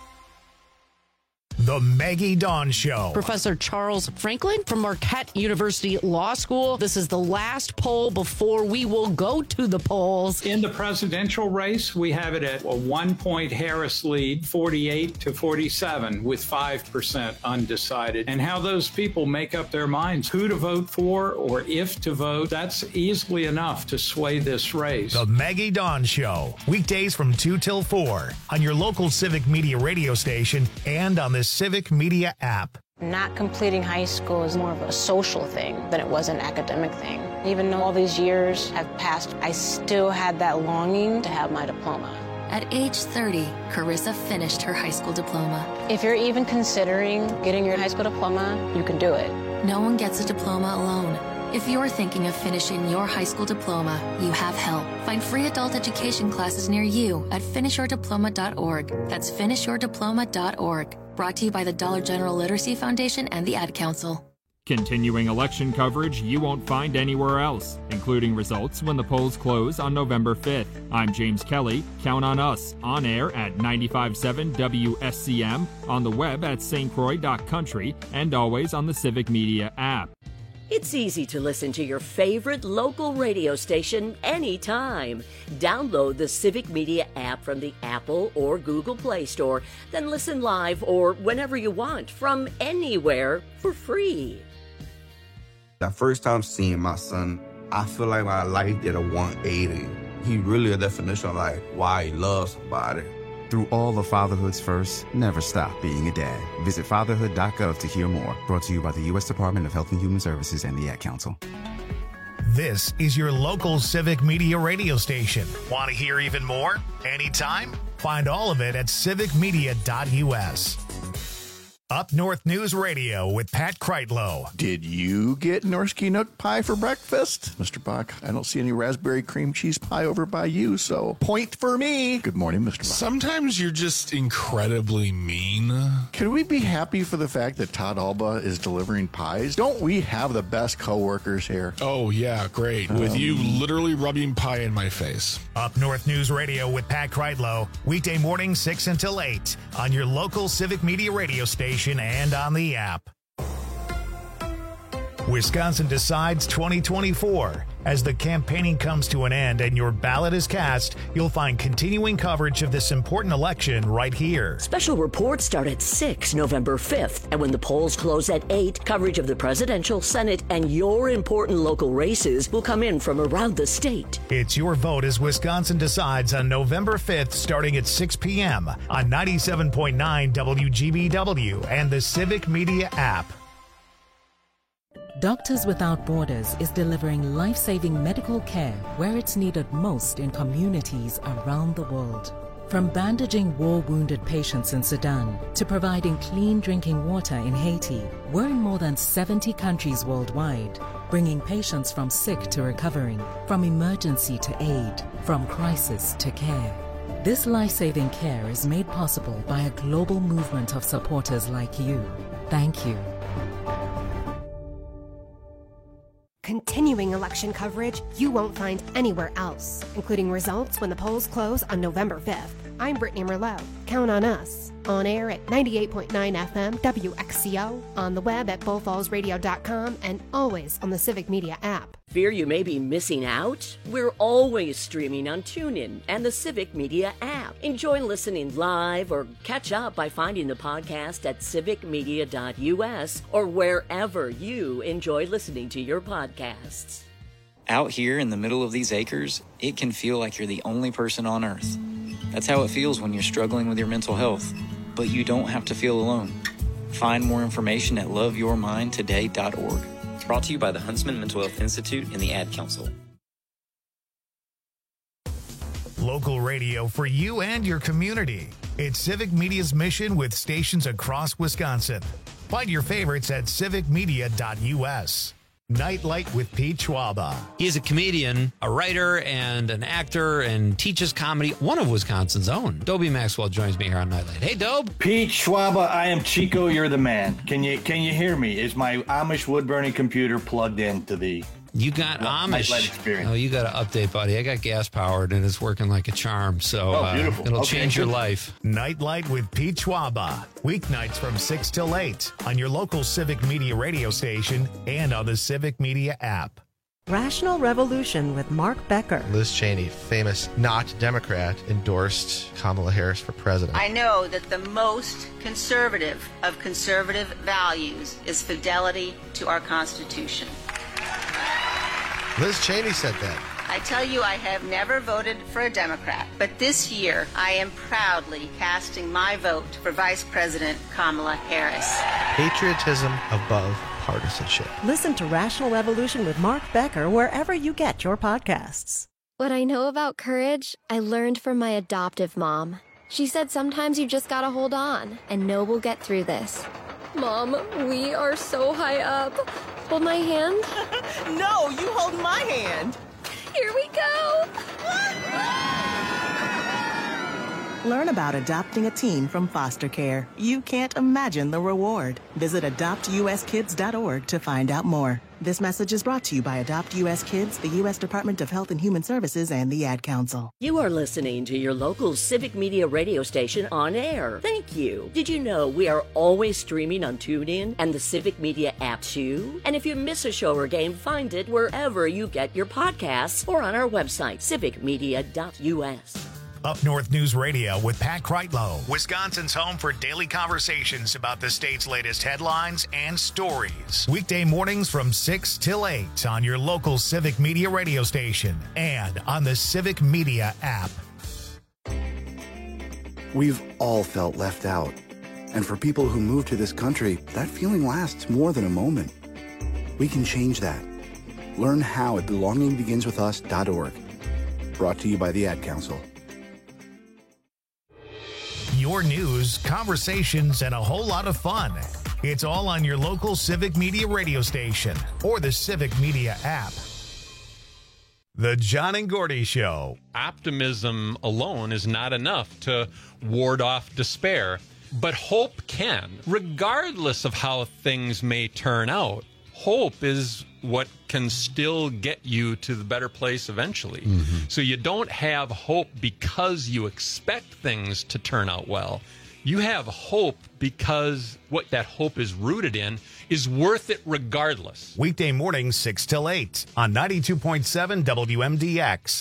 The Maggie Dawn Show. Professor Charles Franklin from Marquette University Law School. This is the last poll before we will go to the polls. In the presidential race, we have it at a one-point Harris lead, forty-eight to forty-seven, with five percent undecided. And how those people make up their minds who to vote for or if to vote, that's easily enough to sway this race. The Maggie Dawn Show. Weekdays from two till four on your local Civic Media radio station and on the Civic Media app. Not completing high school is more of a social thing than it was an academic thing. Even though all these years have passed, I still had that longing to have my diploma. At age thirty, Carissa finished her high school diploma. If you're even considering getting your high school diploma, you can do it. No one gets a diploma alone. If you're thinking of finishing your high school diploma, you have help. Find free adult education classes near you at finish your diploma dot org. That's finish your diploma dot org. Brought to you by the Dollar General Literacy Foundation and the Ad Council. Continuing election coverage you won't find anywhere else, including results when the polls close on November fifth. I'm James Kelly. Count on us on air at ninety-five point seven W S C M, on the web at s t croix dot country, and always on the Civic Media app. It's easy to listen to your favorite local radio station anytime. Download the Civic Media app from the Apple or Google Play Store, then listen live or whenever you want from anywhere for free. The first time seeing my son, I feel like my life did a one eighty. He really a definition of like why he loves somebody. Through all of fatherhood's firsts, never stop being a dad. Visit fatherhood dot gov to hear more. Brought to you by the U S Department of Health and Human Services and the Ad Council. This is your local Civic Media radio station. Want to hear even more? Anytime? Find all of it at civic media dot u s. Up North News Radio with Pat Kreitlow. Did you get Norski Nook pie for breakfast? Mister Bach, I don't see any raspberry cream cheese pie over by you, so point for me. Good morning, Mister Bach. Sometimes you're just incredibly mean. Can we be happy for the fact that Todd Alba is delivering pies? Don't we have the best coworkers here? Oh, yeah, great. With um, you literally rubbing pie in my face. Up North News Radio with Pat Kreitlow. Weekday morning, six until eight on your local Civic Media radio station and on the app. Wisconsin Decides twenty twenty-four. As the campaigning comes to an end and your ballot is cast, you'll find continuing coverage of this important election right here. Special reports start at six, November fifth. And when the polls close at eight, coverage of the presidential, Senate, and your important local races will come in from around the state. It's your vote as Wisconsin Decides on November fifth, starting at six p.m. on ninety-seven point nine W G B W and the Civic Media app. Doctors Without Borders is delivering life-saving medical care where it's needed most in communities around the world. From bandaging war-wounded patients in Sudan to providing clean drinking water in Haiti, we're in more than seventy countries worldwide, bringing patients from sick to recovering, from emergency to aid, from crisis to care. This life-saving care is made possible by a global movement of supporters like you. Thank you. Continuing election coverage you won't find anywhere else, including results when the polls close on November fifth. I'm Brittany Merlot. Count on us. On air at ninety-eight point nine F M W X C O, on the web at bull falls radio dot com, and always on the Civic Media app. Fear you may be missing out? We're always streaming on TuneIn and the Civic Media app. Enjoy listening live or catch up by finding the podcast at civic media dot u s or wherever you enjoy listening to your podcasts. Out here in the middle of these acres, it can feel like you're the only person on Earth. That's how it feels when you're struggling with your mental health. But you don't have to feel alone. Find more information at love your mind today dot org. Brought to you by the Huntsman Mental Health Institute and the Ad Council. Local radio for you and your community. It's Civic Media's mission with stations across Wisconsin. Find your favorites at civic media dot u s. Nightlight with Pete Schwaba. He is a comedian, a writer, and an actor, and teaches comedy. One of Wisconsin's own. Dobie Maxwell joins me here on Nightlight. Hey, Dobe. Pete Schwaba, I am Chico. You're the man. Can you can you hear me? Is my Amish wood burning computer plugged into the? You got Amish. Nightlight experience. Oh, you got to update, buddy. I got gas powered and it's working like a charm. So oh, beautiful. Uh, it'll okay. change your life. Nightlight with Pete Schwaba. Weeknights from six till eight on your local Civic Media radio station and on the Civic Media app. Rational Revolution with Mark Becker. Liz Cheney, famous not Democrat, endorsed Kamala Harris for president. I know that the most conservative of conservative values is fidelity to our Constitution. Liz Cheney said that. I tell you, I have never voted for a Democrat, but this year I am proudly casting my vote for Vice President Kamala Harris. Patriotism above partisanship. Listen to Rational Revolution with Mark Becker wherever you get your podcasts. What I know about courage, I learned from my adoptive mom. She said sometimes you just gotta hold on and know we'll get through this. Mom, we are so high up. Hold my hand. No, you hold my hand. Here we go. Learn about adopting a teen from foster care. You can't imagine the reward. Visit adopt u s kids dot org to find out more. This message is brought to you by Adopt U S Kids, the U S Department of Health and Human Services, and the Ad Council. You are listening to your local Civic Media radio station on air. Thank you. Did you know we are always streaming on TuneIn and the Civic Media app too? And if you miss a show or game, find it wherever you get your podcasts or on our website, civic media dot u s. Up North News Radio with Pat Kreitlow, Wisconsin's home for daily conversations about the state's latest headlines and stories. Weekday mornings from six till eight on your local Civic Media radio station and on the Civic Media app. We've all felt left out. And for people who move to this country, that feeling lasts more than a moment. We can change that. Learn how at belonging begins with us dot org. Brought to you by the Ad Council. your news, conversations, and a whole lot of fun. It's all on your local Civic Media radio station or the Civic Media app. The John and Gordy Show. Optimism alone is not enough to ward off despair, but hope can. Regardless of how things may turn out, hope is what can still get you to the better place eventually. Mm-hmm. So you don't have hope because you expect things to turn out well. You have hope because what that hope is rooted in is worth it regardless. Weekday mornings, six till eight on ninety-two point seven W M D X.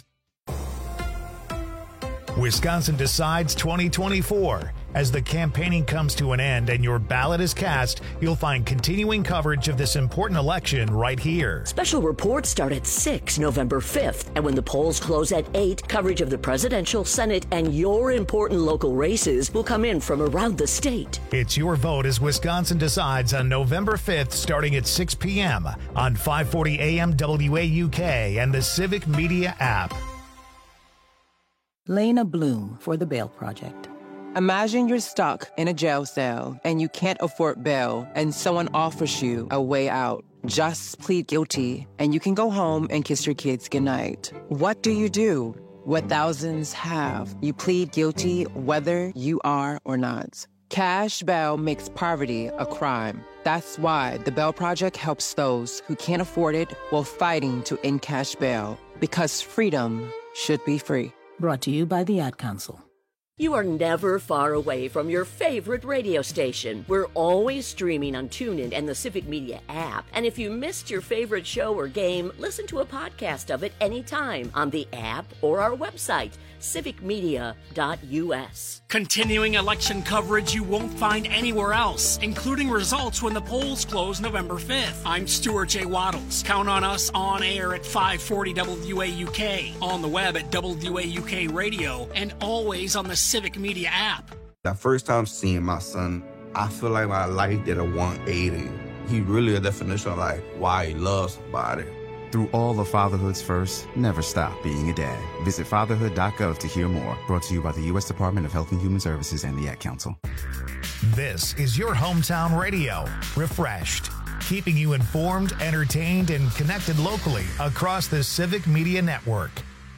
Wisconsin Decides twenty twenty-four. As the campaigning comes to an end and your ballot is cast, you'll find continuing coverage of this important election right here. Special reports start at six November fifth, and when the polls close at eight, coverage of the presidential, Senate, and your important local races will come in from around the state. It's your vote as Wisconsin Decides on November fifth, starting at six p.m. on five forty A M W A U K and the Civic Media app. Lena Bloom for the Bail Project. Imagine you're stuck in a jail cell and you can't afford bail and someone offers you a way out. Just plead guilty and you can go home and kiss your kids goodnight. What do you do? What thousands have. You plead guilty whether you are or not. Cash bail makes poverty a crime. That's why the Bail Project helps those who can't afford it while fighting to end cash bail. Because freedom should be free. Brought to you by the Ad Council. You are never far away from your favorite radio station. We're always streaming on TuneIn and the Civic Media app. And if you missed your favorite show or game, listen to a podcast of it anytime on the app or our website, civic media dot u s. Continuing election coverage you won't find anywhere else, including results when the polls close November fifth. I'm Stuart J. Waddles. Count on us on air at five forty W A U K, on the web at W A U K Radio, and always on the Civic Media app. That first time seeing my son, I feel like my life did a one eighty. He really a definition of like why he loves somebody. Through all of fatherhood's first, never stop being a dad. Visit fatherhood dot gov to hear more. Brought to you by the U S Department of Health and Human Services and the Ad Council. This is your hometown radio, refreshed, keeping you informed, entertained, and connected locally across the Civic Media Network.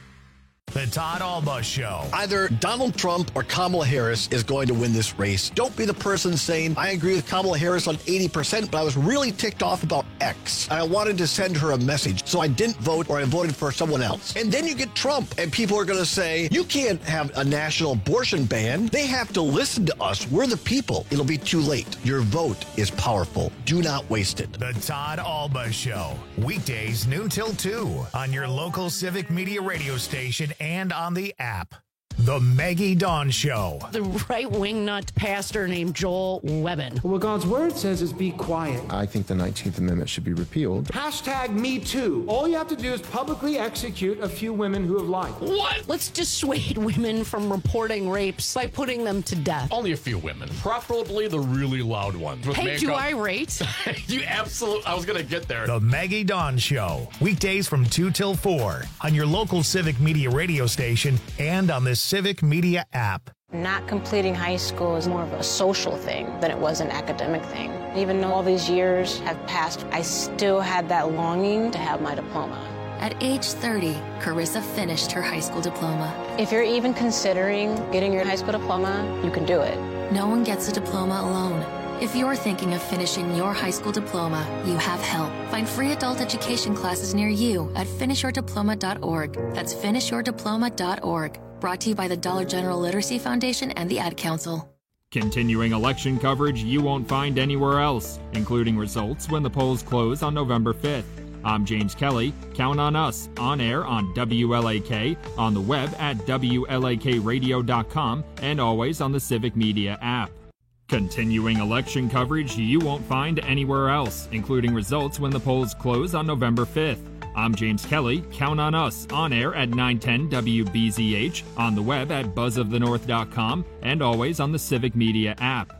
The Todd Alba Show. Either Donald Trump or Kamala Harris is going to win this race. Don't be the person saying, I agree with Kamala Harris on eighty percent, but I was really ticked off about X. And I wanted to send her a message, so I didn't vote or I voted for someone else. And then you get Trump, and people are going to say, you can't have a national abortion ban. They have to listen to us. We're the people. It'll be too late. Your vote is powerful. Do not waste it. The Todd Alba Show. Weekdays noon till two on your local Civic Media radio station and on the app. The Maggie Dawn Show. The right-wing nut pastor named Joel Webbin. What God's word says is be quiet. I think the nineteenth Amendment should be repealed. Hashtag Me Too. All you have to do is publicly execute a few women who have lied. What? Let's dissuade women from reporting rapes by putting them to death. Only a few women, preferably the really loud ones. With hey, makeup. do I rate? You absolutely, I was going to get there. The Maggie Dawn Show. Weekdays from two till four on your local Civic Media radio station and on the Civic Media app. Not completing high school is more of a social thing than it was an academic thing. Even though all these years have passed, I still had that longing to have my diploma. At age thirty, Carissa finished her high school diploma. If you're even considering getting your high school diploma, you can do it. No one gets a diploma alone. If you're thinking of finishing your high school diploma, you have help. Find free adult education classes near you at finish your diploma dot org. That's finish your diploma dot org. Brought to you by the Dollar General Literacy Foundation and the Ad Council. Continuing election coverage you won't find anywhere else, including results when the polls close on November fifth. I'm James Kelly. Count on us on air on W L A K, on the web at W L A K radio dot com, and always on the Civic Media app. Continuing election coverage you won't find anywhere else, including results when the polls close on November fifth. I'm James Kelly. Count on us on air at nine ten W B Z H, on the web at buzz of the north dot com, and always on the Civic Media app.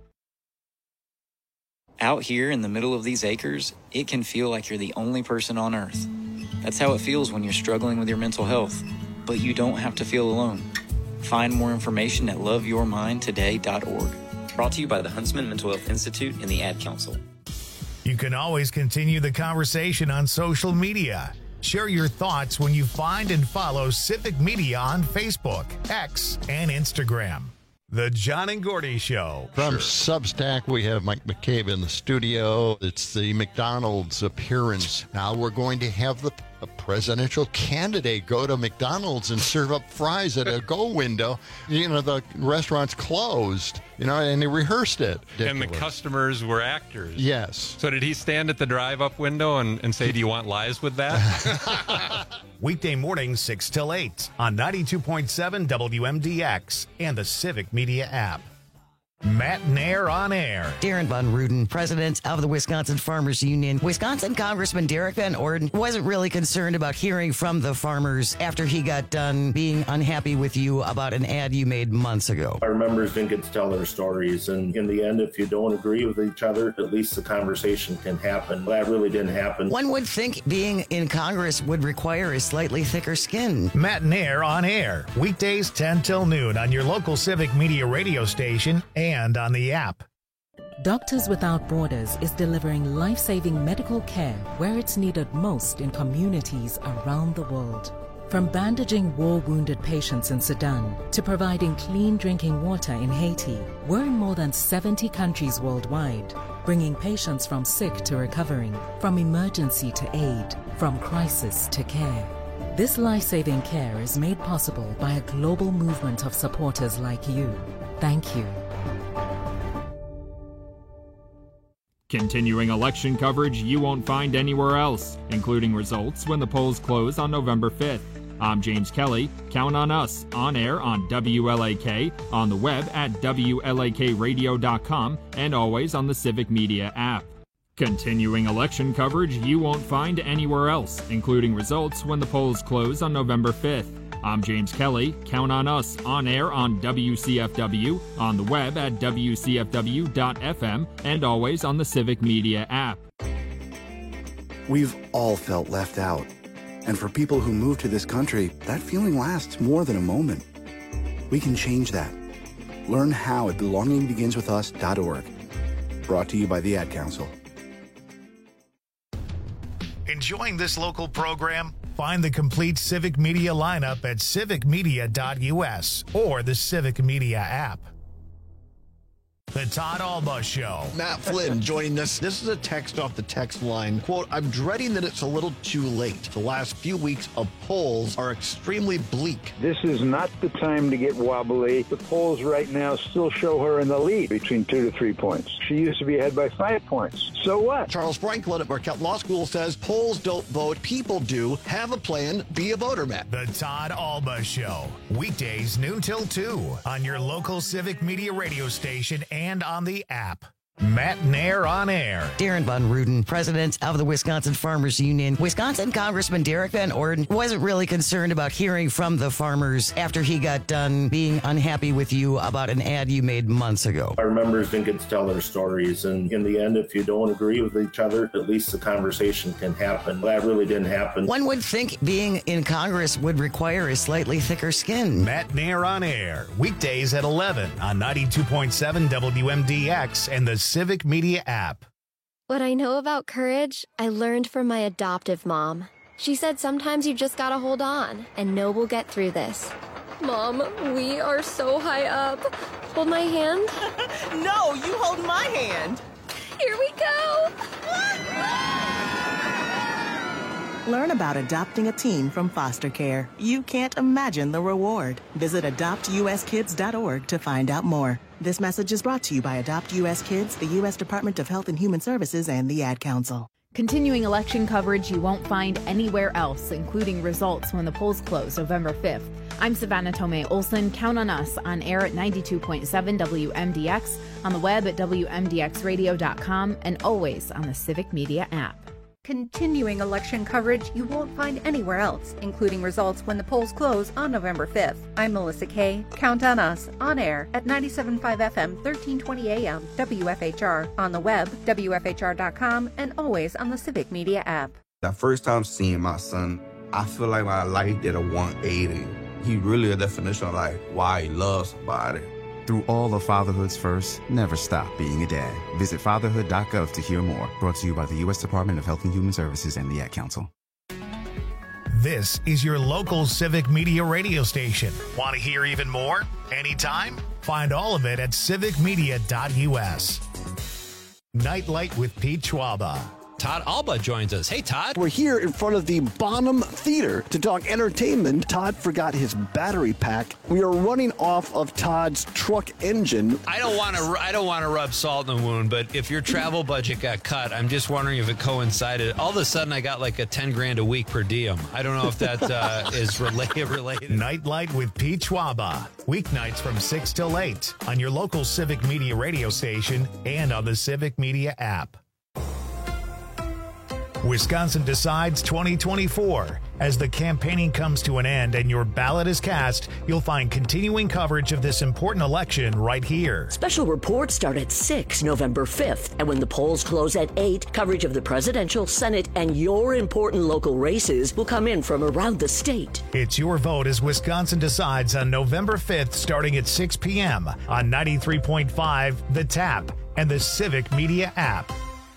Out here in the middle of these acres, it can feel like you're the only person on Earth. That's how it feels when you're struggling with your mental health. But you don't have to feel alone. Find more information at love your mind today dot org. Brought to you by the Huntsman Mental Health Institute and the Ad Council. You can always continue the conversation on social media. Share your thoughts when you find and follow Civic Media on Facebook, X, and Instagram. The John and Gordy Show. From sure. Substack, we have Mike McCabe in the studio. It's the McDonald's appearance. Now we're going to have the a presidential candidate go to McDonald's and serve up fries at a go window. You know, the restaurant's closed, you know, and they rehearsed it. Ridiculous. And the customers were actors. Yes. So did he stand at the drive-up window and, and say, do you want lies with that? Weekday mornings, six till eight on ninety-two point seven W M D X and the Civic Media app. Matt Nair on air. Darren Von Ruden, president of the Wisconsin Farmers Union. Wisconsin Congressman Derek Van Orden wasn't really concerned about hearing from the farmers after he got done being unhappy with you about an ad you made months ago. Our members didn't get to tell their stories, and in the end, if you don't agree with each other, at least the conversation can happen. That really didn't happen. One would think being in Congress would require a slightly thicker skin. Matt Nair on air. Weekdays ten till noon on your local Civic Media radio station and on the app. Doctors Without Borders is delivering life-saving medical care where it's needed most in communities around the world. From bandaging war-wounded patients in Sudan to providing clean drinking water in Haiti, we're in more than seventy countries worldwide, bringing patients from sick to recovering, from emergency to aid, from crisis to care. This life-saving care is made possible by a global movement of supporters like you. Thank you. Continuing election coverage you won't find anywhere else, including results when the polls close on November fifth. I'm James Kelly. Count on us on air on W L A K, on the web at W L A K radio dot com, and always on the Civic Media app. Continuing election coverage you won't find anywhere else, including results when the polls close on November fifth. I'm James Kelly. Count on us on air on W C F W, on the web at W C F W dot F M, and always on the Civic Media app. We've all felt left out. And for people who move to this country, that feeling lasts more than a moment. We can change that. Learn how at belonging begins with us dot org. Brought to you by the Ad Council. Enjoying this local program? Find the complete Civic Media lineup at civic media dot U S or the Civic Media app. The Todd Alba Show. Matt Flynn joining us. This is a text off the text line. Quote, I'm dreading that it's a little too late. The last few weeks of polls are extremely bleak. This is not the time to get wobbly. The polls right now still show her in the lead between two to three points. She used to be ahead by five points. So what? Charles Franklin at Marquette Law School says polls don't vote, people do. Have a plan, be a voter, Matt. The Todd Alba Show. Weekdays noon till two on your local Civic Media radio station and on the app. Matt Nair on air. Darren Von Ruden, president of the Wisconsin Farmers Union. Wisconsin Congressman Derek Van Orden wasn't really concerned about hearing from the farmers after he got done being unhappy with you about an ad you made months ago. Our members didn't get to tell their stories, and in the end, if you don't agree with each other, at least the conversation can happen. That really didn't happen. One would think being in Congress would require a slightly thicker skin. Matt Nair on air. Weekdays at eleven on ninety-two point seven W M D X and the Civic Media app. What I know about courage, I learned from my adoptive mom. She said sometimes you just gotta hold on and know we'll get through this. Mom, we are so high up. Hold my hand. No, you hold my hand. Here we go. Learn about adopting a teen from foster care. You can't imagine the reward. Visit adopt U S kids dot org to find out more. This message is brought to you by Adopt U S Kids, the U S Department of Health and Human Services, and the Ad Council. Continuing election coverage you won't find anywhere else, including results when the polls close November fifth. I'm Savannah Tomei Olson. Count on us on air at ninety-two point seven W M D X, on the web at W M D X radio dot com, and always on the Civic Media app. Continuing election coverage you won't find anywhere else, including results when the polls close on November fifth. I'm Melissa Kay. Count on us on air at ninety-seven point five F M, thirteen twenty A M, W F H R, on the web, W F H R dot com, and always on the Civic Media app. That first time seeing my son, I feel like my life did a one eighty. He really a definition of like why he loves somebody. Through all of fatherhood's first, never stop being a dad. Visit fatherhood dot gov to hear more. Brought to you by the U S Department of Health and Human Services and the Ad Council. This is your local Civic Media radio station. Want to hear even more? Anytime? Find all of it at civic media dot u s. Nightlight with Pete Schwaba. Todd Alba joins us. Hey, Todd. We're here in front of the Bonham Theater to talk entertainment. Todd forgot his battery pack. We are running off of Todd's truck engine. I don't want to. I don't want to rub salt in the wound, but if your travel budget got cut, I'm just wondering if it coincided. All of a sudden, I got like a ten grand a week per diem. I don't know if that uh, is related. Related. Nightlight with Pete Schwaba. Weeknights from six till eight on your local Civic Media radio station and on the Civic Media app. Wisconsin Decides twenty twenty-four. As the campaigning comes to an end and your ballot is cast, you'll find continuing coverage of this important election right here. Special reports start at six, November fifth, and when the polls close at eight, coverage of the presidential, Senate, and your important local races will come in from around the state. It's your vote as Wisconsin Decides on November fifth, starting at six p.m. on ninety-three point five The Tap and the Civic Media app.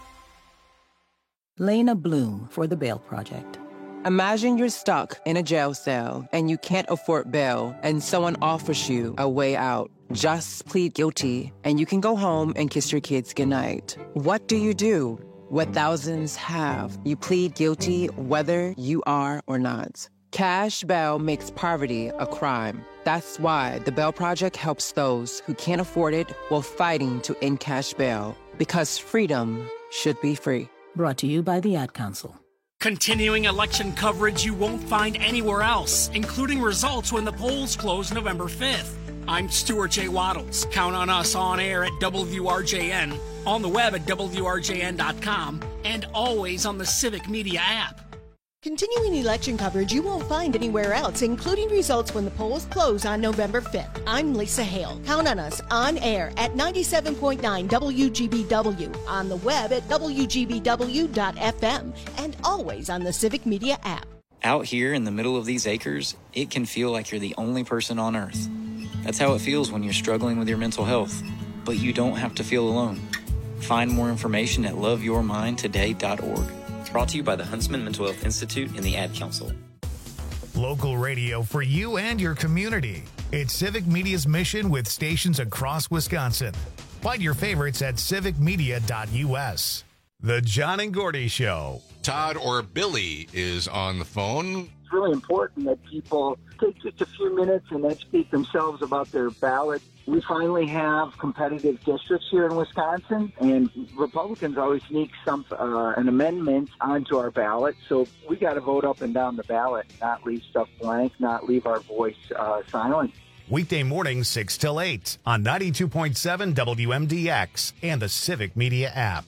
Lena Bloom for the Bail Project. Imagine you're stuck in a jail cell and you can't afford bail and someone offers you a way out. Just plead guilty and you can go home and kiss your kids goodnight. What do you do? What thousands have. You plead guilty whether you are or not. Cash bail makes poverty a crime. That's why the Bail Project helps those who can't afford it while fighting to end cash bail. Because freedom should be free. Brought to you by the Ad Council. Continuing election coverage you won't find anywhere else, including results when the polls close November fifth. I'm Stuart J. Waddles. Count on us on air at W R J N, on the web at W R J N dot com, and always on the Civic Media app. Continuing election coverage you won't find anywhere else, including results when the polls close on November fifth. I'm Lisa Hale. Count on us on air at ninety-seven point nine W G B W, on the web at W G B W dot F M, and always on the Civic Media app. Out here in the middle of these acres, it can feel like you're the only person on earth. That's how it feels when you're struggling with your mental health. But you don't have to feel alone. Find more information at love your mind today dot org. Brought to you by the Huntsman Mental Health Institute and the Ad Council. Local radio for you and your community. It's Civic Media's mission with stations across Wisconsin. Find your favorites at civic media dot u s. The John and Gordy Show. Todd or Billy is on the phone. It's really important that people take just a few minutes and educate themselves about their ballot. We finally have competitive districts here in Wisconsin, and Republicans always sneak some uh, an amendment onto our ballot. So we got to vote up and down the ballot, not leave stuff blank, not leave our voice uh, silent. Weekday mornings six till eight on ninety-two point seven W M D X and the Civic Media app.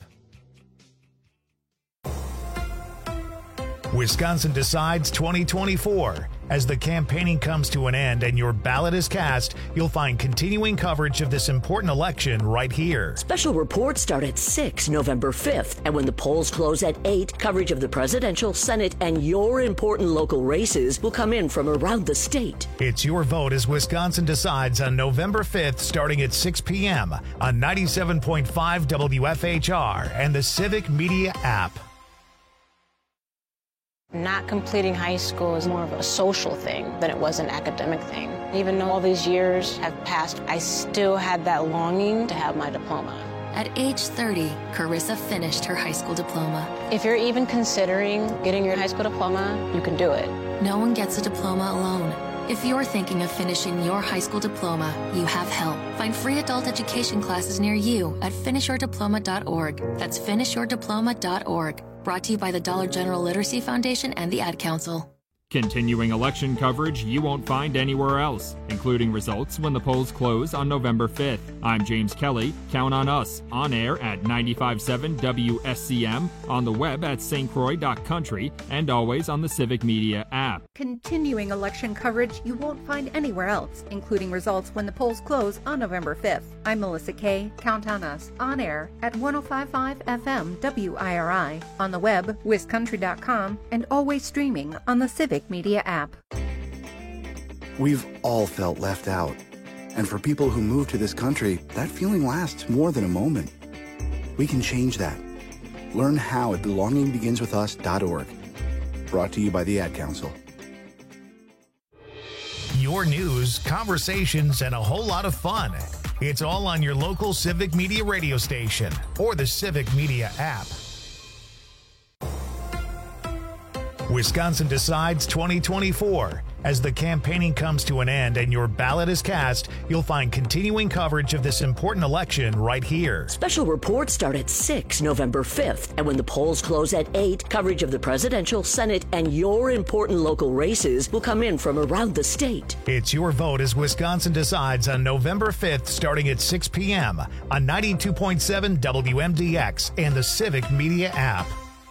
Wisconsin Decides twenty twenty-four. As the campaigning comes to an end and your ballot is cast, you'll find continuing coverage of this important election right here. Special reports start at six, November fifth, and when the polls close at eight, coverage of the presidential, Senate, and your important local races will come in from around the state. It's your vote as Wisconsin Decides on November fifth, starting at six p.m. on ninety-seven point five W F H R and the Civic Media app. Not completing high school is more of a social thing than it was an academic thing. Even though all these years have passed, I still had that longing to have my diploma. At age thirty, Carissa finished her high school diploma. If you're even considering getting your high school diploma, you can do it. No one gets a diploma alone. If you're thinking of finishing your high school diploma, you have help. Find free adult education classes near you at finish your diploma dot org. That's finish your diploma dot org. Brought to you by the Dollar General Literacy Foundation and the Ad Council. Continuing election coverage you won't find anywhere else, including results when the polls close on November fifth. I'm James Kelly. Count on us on air at ninety-five point seven W S C M, on the web at S T Croix dot country, and always on the Civic Media app. Continuing election coverage you won't find anywhere else, including results when the polls close on November fifth. I'm Melissa Kay. Count on us on air at one oh five point five F M W I R I, on the web, wis country dot com, and always streaming on the Civic Media app. We've all felt left out. And for people who move to this country, that feeling lasts more than a moment. We can change that. Learn how at belonging begins with us dot org. Brought to you by the Ad Council. Your news, conversations, and a whole lot of fun. It's all on your local Civic Media radio station or the Civic Media app. Wisconsin Decides twenty twenty-four. As the campaigning comes to an end and your ballot is cast, you'll find continuing coverage of this important election right here. Special reports start at six November fifth, and when the polls close at eight, coverage of the presidential, Senate, and your important local races will come in from around the state. It's your vote as Wisconsin Decides on November fifth, starting at six p.m. on ninety-two point seven W M D X and the Civic Media app.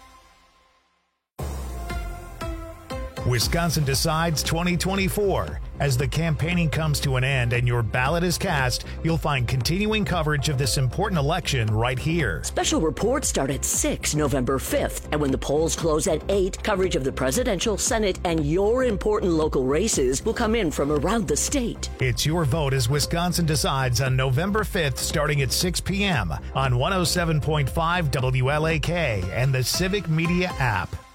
Wisconsin Decides twenty twenty-four. As the campaigning comes to an end and your ballot is cast, you'll find continuing coverage of this important election right here. Special reports start at six November fifth, and when the polls close at eight, coverage of the presidential, Senate, and your important local races will come in from around the state. It's your vote as Wisconsin Decides on November fifth, starting at six p.m. on one oh seven point five W L A K and the Civic Media app.